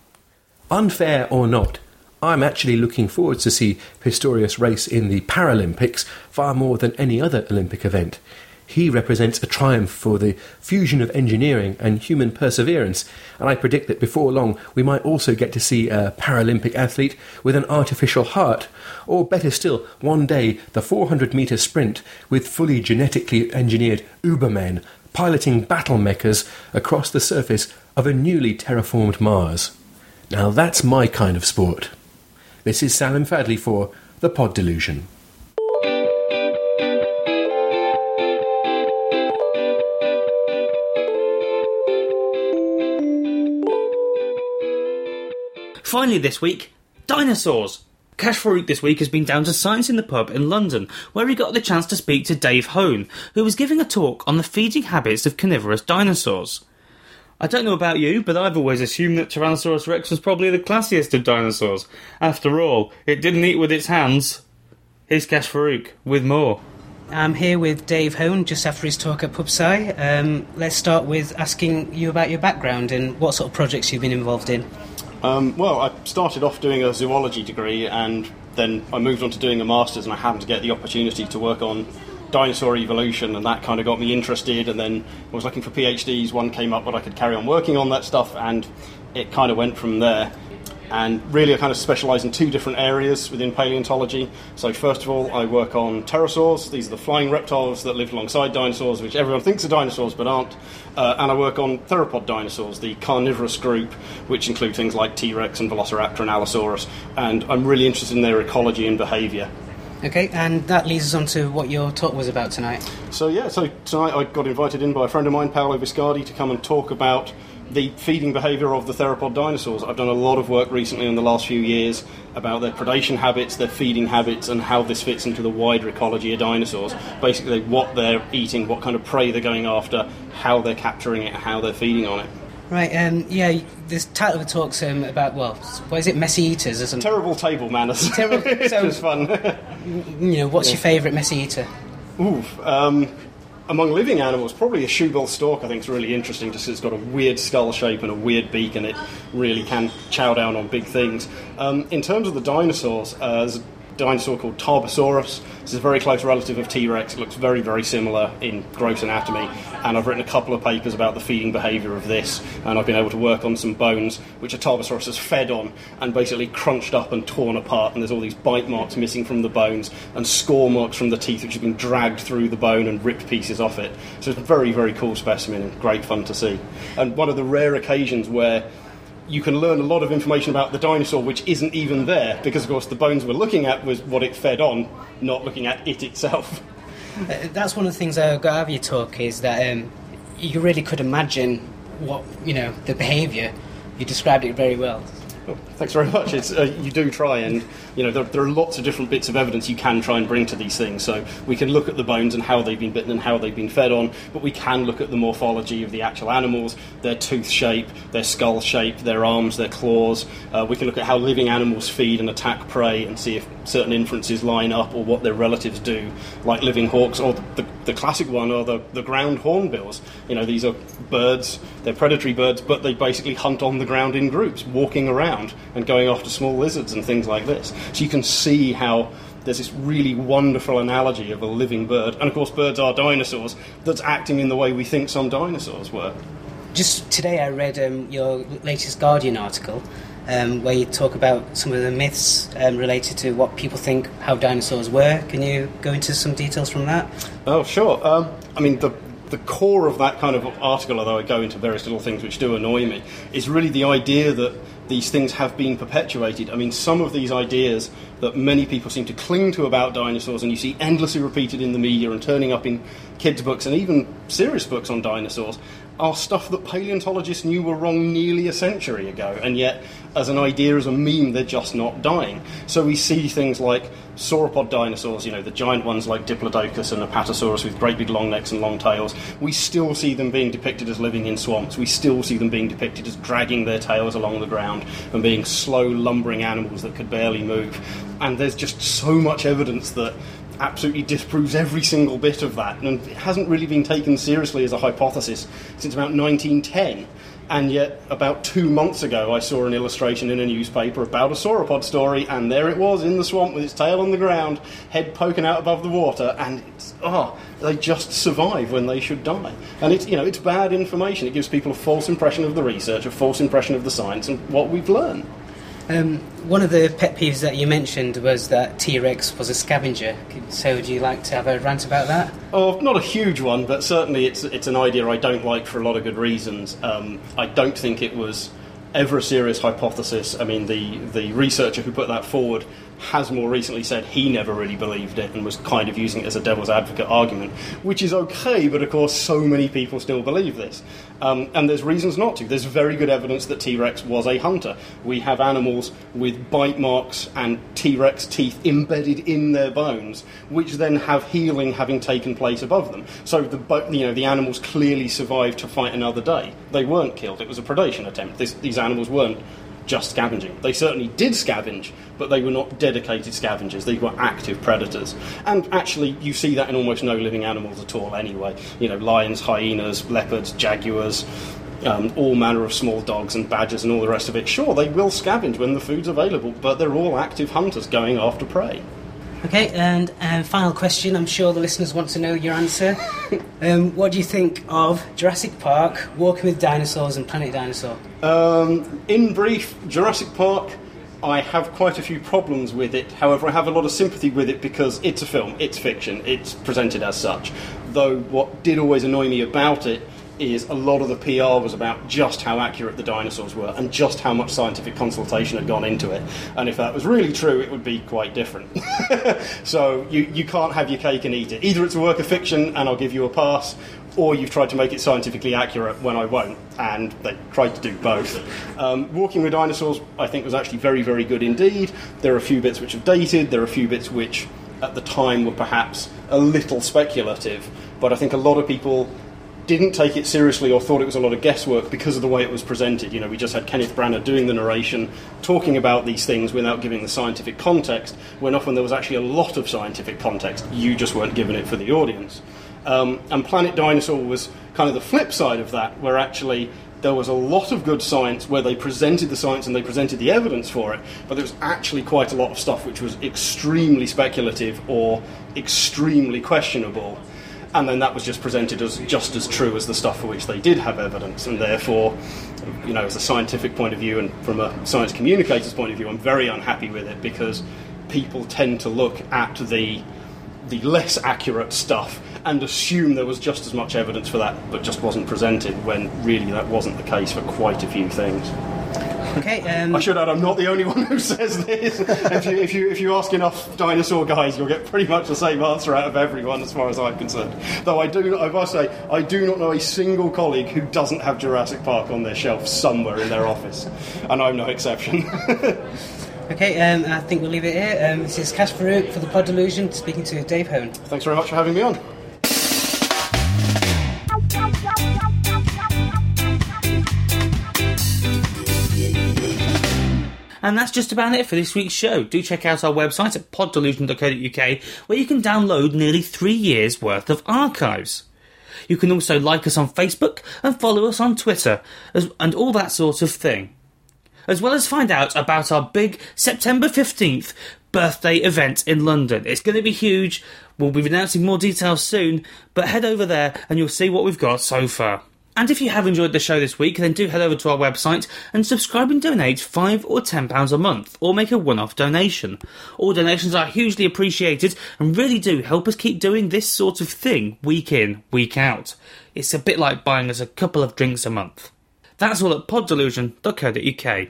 [SPEAKER 18] Unfair or not, I'm actually looking forward to see Pistorius race in the Paralympics far more than any other Olympic event. He represents a triumph for the fusion of engineering and human perseverance, and I predict that before long we might also get to see a Paralympic athlete with an artificial heart, or better still, one day the 400-metre sprint with fully genetically engineered Ubermen piloting battle mechas across the surface of a newly terraformed Mars. Now that's my kind of sport. This is Salim Fadley for The Pod Delusion.
[SPEAKER 1] Finally this week, dinosaurs. Cash Farouk this week has been down to Science in the Pub in London, where he got the chance to speak to Dave Hone, who was giving a talk on the feeding habits of carnivorous dinosaurs. I don't know about you, but I've always assumed that Tyrannosaurus Rex was probably the classiest of dinosaurs. After all, it didn't eat with its hands. Here's Cash Farouk with more.
[SPEAKER 19] I'm here with Dave Hone just after his talk at PubSci. Let's start with asking you about your background and what sort of projects you've been involved in.
[SPEAKER 20] Well, I started off doing a zoology degree and then I moved on to doing a master's, and I happened to get the opportunity to work on dinosaur evolution, and that kind of got me interested. And then I was looking for PhDs, one came up that I could carry on working on that stuff, and it kind of went from there. And really I kind of specialise in two different areas within paleontology. So first of all, I work on pterosaurs. These are the flying reptiles that lived alongside dinosaurs, which everyone thinks are dinosaurs but aren't. And I work on theropod dinosaurs, the carnivorous group, which include things like T-Rex and Velociraptor and Allosaurus. And I'm really interested in their ecology and behaviour.
[SPEAKER 19] Okay, and that leads us on to what your talk was about tonight.
[SPEAKER 20] So tonight I got invited in by a friend of mine, Paolo Viscardi, to come and talk about the feeding behaviour of the theropod dinosaurs. I've done a lot of work recently in the last few years about their predation habits, their feeding habits, and how this fits into the wider ecology of dinosaurs. Basically, what they're eating, what kind of prey they're going after, how they're capturing it, how they're feeding on it.
[SPEAKER 19] Right, this title of the talk's about, what is it, messy eaters or something?
[SPEAKER 20] Terrible table manners. It's just fun.
[SPEAKER 19] What's your favourite messy eater?
[SPEAKER 20] Among living animals, probably a shoebill stork I think is really interesting, just 'cause it's got a weird skull shape and a weird beak, and it really can chow down on big things. In terms of the dinosaurs, there's a dinosaur called Tarbosaurus. This is a very close relative of T-Rex. It looks very, very similar in gross anatomy, and I've written a couple of papers about the feeding behaviour of this, and I've been able to work on some bones which a Tarbosaurus has fed on and basically crunched up and torn apart, and there's all these bite marks missing from the bones and score marks from the teeth which have been dragged through the bone and ripped pieces off it. So it's a very, very cool specimen and great fun to see. And one of the rare occasions where you can learn a lot of information about the dinosaur which isn't even there, because of course the bones we're looking at was what it fed on, not looking at it itself.
[SPEAKER 19] That's one of the things I got out of your talk, is that you really could imagine what, the behaviour. You described it very well.
[SPEAKER 20] Oh, thanks very much. It's, you do try, and there are lots of different bits of evidence you can try and bring to these things. So we can look at the bones and how they've been bitten and how they've been fed on, but we can look at the morphology of the actual animals, their tooth shape, their skull shape, their arms, their claws. We can look at how living animals feed and attack prey and see if certain inferences line up or what their relatives do, like living hawks, or the classic one are the ground hornbills. These are birds, they're predatory birds, but they basically hunt on the ground in groups, walking around and going after small lizards and things like this. So you can see how there's this really wonderful analogy of a living bird, and of course birds are dinosaurs, that's acting in the way we think some dinosaurs were.
[SPEAKER 19] Just today I read your latest Guardian article where you talk about some of the myths related to what people think how dinosaurs were. Can you go into some details from that?
[SPEAKER 20] Oh, sure. The core of that kind of article, although I go into various little things which do annoy me, is really the idea that these things have been perpetuated. Some of these ideas that many people seem to cling to about dinosaurs, and you see endlessly repeated in the media and turning up in kids' books and even serious books on dinosaurs, are stuff that paleontologists knew were wrong nearly a century ago, and yet as an idea, as a meme, they're just not dying. So we see things like sauropod dinosaurs, the giant ones like Diplodocus and Apatosaurus with great big long necks and long tails. We still see them being depicted as living in swamps. We still see them being depicted as dragging their tails along the ground and being slow, lumbering animals that could barely move. And there's just so much evidence that absolutely disproves every single bit of that, and it hasn't really been taken seriously as a hypothesis since about 1910. And yet, about 2 months ago, I saw an illustration in a newspaper about a sauropod story, and there it was in the swamp with its tail on the ground, head poking out above the water, and they just survive when they should die. And it's bad information. It gives people a false impression of the research, a false impression of the science, and what we've learned.
[SPEAKER 19] One of the pet peeves that you mentioned was that T-Rex was a scavenger. So would you like to have a rant about that?
[SPEAKER 20] Oh, not a huge one, but certainly it's an idea I don't like for a lot of good reasons. I don't think it was ever a serious hypothesis. I mean, the researcher who put that forward has more recently said he never really believed it and was kind of using it as a devil's advocate argument, which is okay, but of course so many people still believe this. And there's reasons not to. There's very good evidence that T-Rex was a hunter. We have animals with bite marks and T-Rex teeth embedded in their bones, which then have healing having taken place above them. So the animals clearly survived to fight another day. They weren't killed. It was a predation attempt. These animals weren't just scavenging. They certainly did scavenge, but they were not dedicated scavengers. They were active predators. And actually, you see that in almost no living animals at all anyway. Lions, hyenas, leopards, jaguars, all manner of small dogs and badgers and all the rest of it. Sure, they will scavenge when the food's available, but they're all active hunters going after prey.
[SPEAKER 19] Okay, and final question. I'm sure the listeners want to know your answer. What do you think of Jurassic Park, Walking with Dinosaurs and Planet Dinosaur?
[SPEAKER 20] In brief, Jurassic Park, I have quite a few problems with it. However, I have a lot of sympathy with it because it's a film, it's fiction, it's presented as such. Though what did always annoy me about it is a lot of the PR was about just how accurate the dinosaurs were and just how much scientific consultation had gone into it. And if that was really true, it would be quite different. So you can't have your cake and eat it. Either it's a work of fiction and I'll give you a pass, or you've tried to make it scientifically accurate when I won't, and they tried to do both. Walking with Dinosaurs, I think, was actually very, very good indeed. There are a few bits which are dated, there are a few bits which at the time were perhaps a little speculative, but I think a lot of people didn't take it seriously or thought it was a lot of guesswork because of the way it was presented. We just had Kenneth Branagh doing the narration, talking about these things without giving the scientific context, when often there was actually a lot of scientific context. You just weren't given it for the audience. And Planet Dinosaur was kind of the flip side of that, where actually there was a lot of good science where they presented the science and they presented the evidence for it, but there was actually quite a lot of stuff which was extremely speculative or extremely questionable. And then that was just presented as just as true as the stuff for which they did have evidence. And therefore, as a scientific point of view and from a science communicator's point of view, I'm very unhappy with it because people tend to look at the less accurate stuff and assume there was just as much evidence for that but just wasn't presented, when really that wasn't the case for quite a few things.
[SPEAKER 19] Okay,
[SPEAKER 20] I should add, I'm not the only one who says this. if you ask enough dinosaur guys, you'll get pretty much the same answer out of everyone, as far as I'm concerned. Though I must say, I do not know a single colleague who doesn't have Jurassic Park on their shelf somewhere in their office, and I'm no exception.
[SPEAKER 19] Okay, I think we'll leave it here. This is Cash Farouk for the Pod Delusion, speaking to Dave Hone.
[SPEAKER 20] Thanks very much for having me on.
[SPEAKER 1] And that's just about it for this week's show. Do check out our website at poddelusion.co.uk, where you can download nearly 3 years' worth of archives. You can also like us on Facebook and follow us on Twitter, and all that sort of thing. As well as find out about our big September 15th birthday event in London. It's going to be huge. We'll be announcing more details soon, but head over there and you'll see what we've got so far. And if you have enjoyed the show this week, then do head over to our website and subscribe and donate £5 or £10 a month, or make a one-off donation. All donations are hugely appreciated and really do help us keep doing this sort of thing week in, week out. It's a bit like buying us a couple of drinks a month. That's all at poddelusion.co.uk.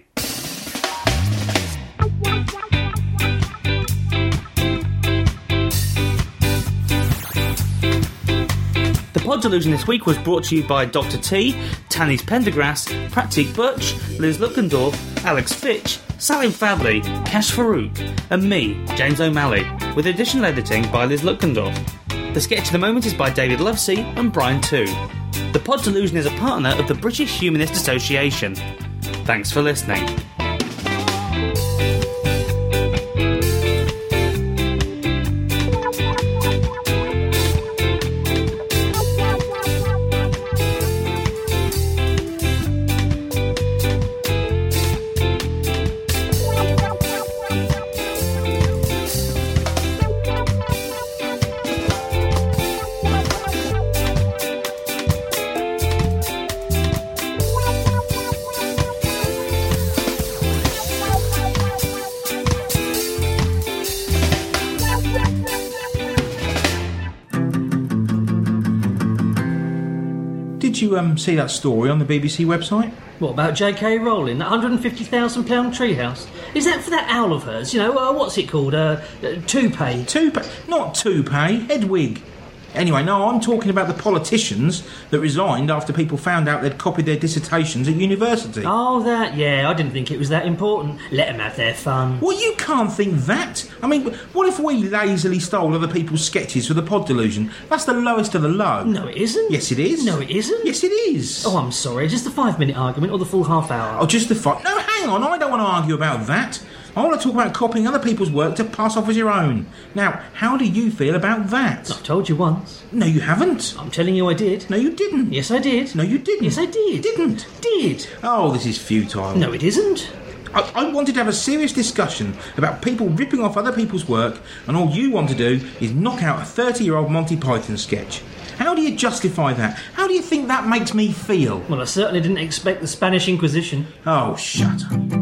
[SPEAKER 1] The Pod Delusion this week was brought to you by Dr. T, Tanis Pendergrass, Pratik Butch, Liz Luckendorf, Alex Fitch, Salim Fadley, Cash Farouk, and me, James O'Malley, with additional editing by Liz Luckendorf. The sketch of the moment is by David Lovesey and Brian Too. The Pod Delusion is a partner of the British Humanist Association. Thanks for listening.
[SPEAKER 21] Did you see that story on the BBC website? What about J.K. Rowling, that £150,000 treehouse? Is that for that owl of hers? What's it called? Toupee?
[SPEAKER 22] Toupee? Not toupee, Hedwig. Anyway, no, I'm talking about the politicians that resigned after people found out they'd copied their dissertations at university.
[SPEAKER 21] Oh, that, yeah, I didn't think it was that important. Let them have their fun.
[SPEAKER 22] Well, you can't think that. I mean, what if we lazily stole other people's sketches for the Pod Delusion? That's the lowest of the low.
[SPEAKER 21] No, it isn't.
[SPEAKER 22] Yes, it is.
[SPEAKER 21] No, it isn't.
[SPEAKER 22] Yes, it is.
[SPEAKER 21] Oh, I'm sorry, just the 5-minute argument or the full half hour?
[SPEAKER 22] Oh, just the 5... No, hang on, I don't want to argue about that. I want to talk about copying other people's work to pass off as your own. Now, how do you feel about that?
[SPEAKER 21] I've told you once.
[SPEAKER 22] No, you haven't.
[SPEAKER 21] I'm telling you I did.
[SPEAKER 22] No, you didn't.
[SPEAKER 21] Yes, I did.
[SPEAKER 22] No, you didn't.
[SPEAKER 21] Yes, I did.
[SPEAKER 22] Didn't.
[SPEAKER 21] Did.
[SPEAKER 22] Oh, this is futile.
[SPEAKER 21] No, it isn't.
[SPEAKER 22] I wanted to have a serious discussion about people ripping off other people's work, and all you want to do is knock out a 30-year-old Monty Python sketch. How do you justify that? How do you think that makes me feel?
[SPEAKER 21] Well, I certainly didn't expect the Spanish Inquisition.
[SPEAKER 22] Oh, shut up.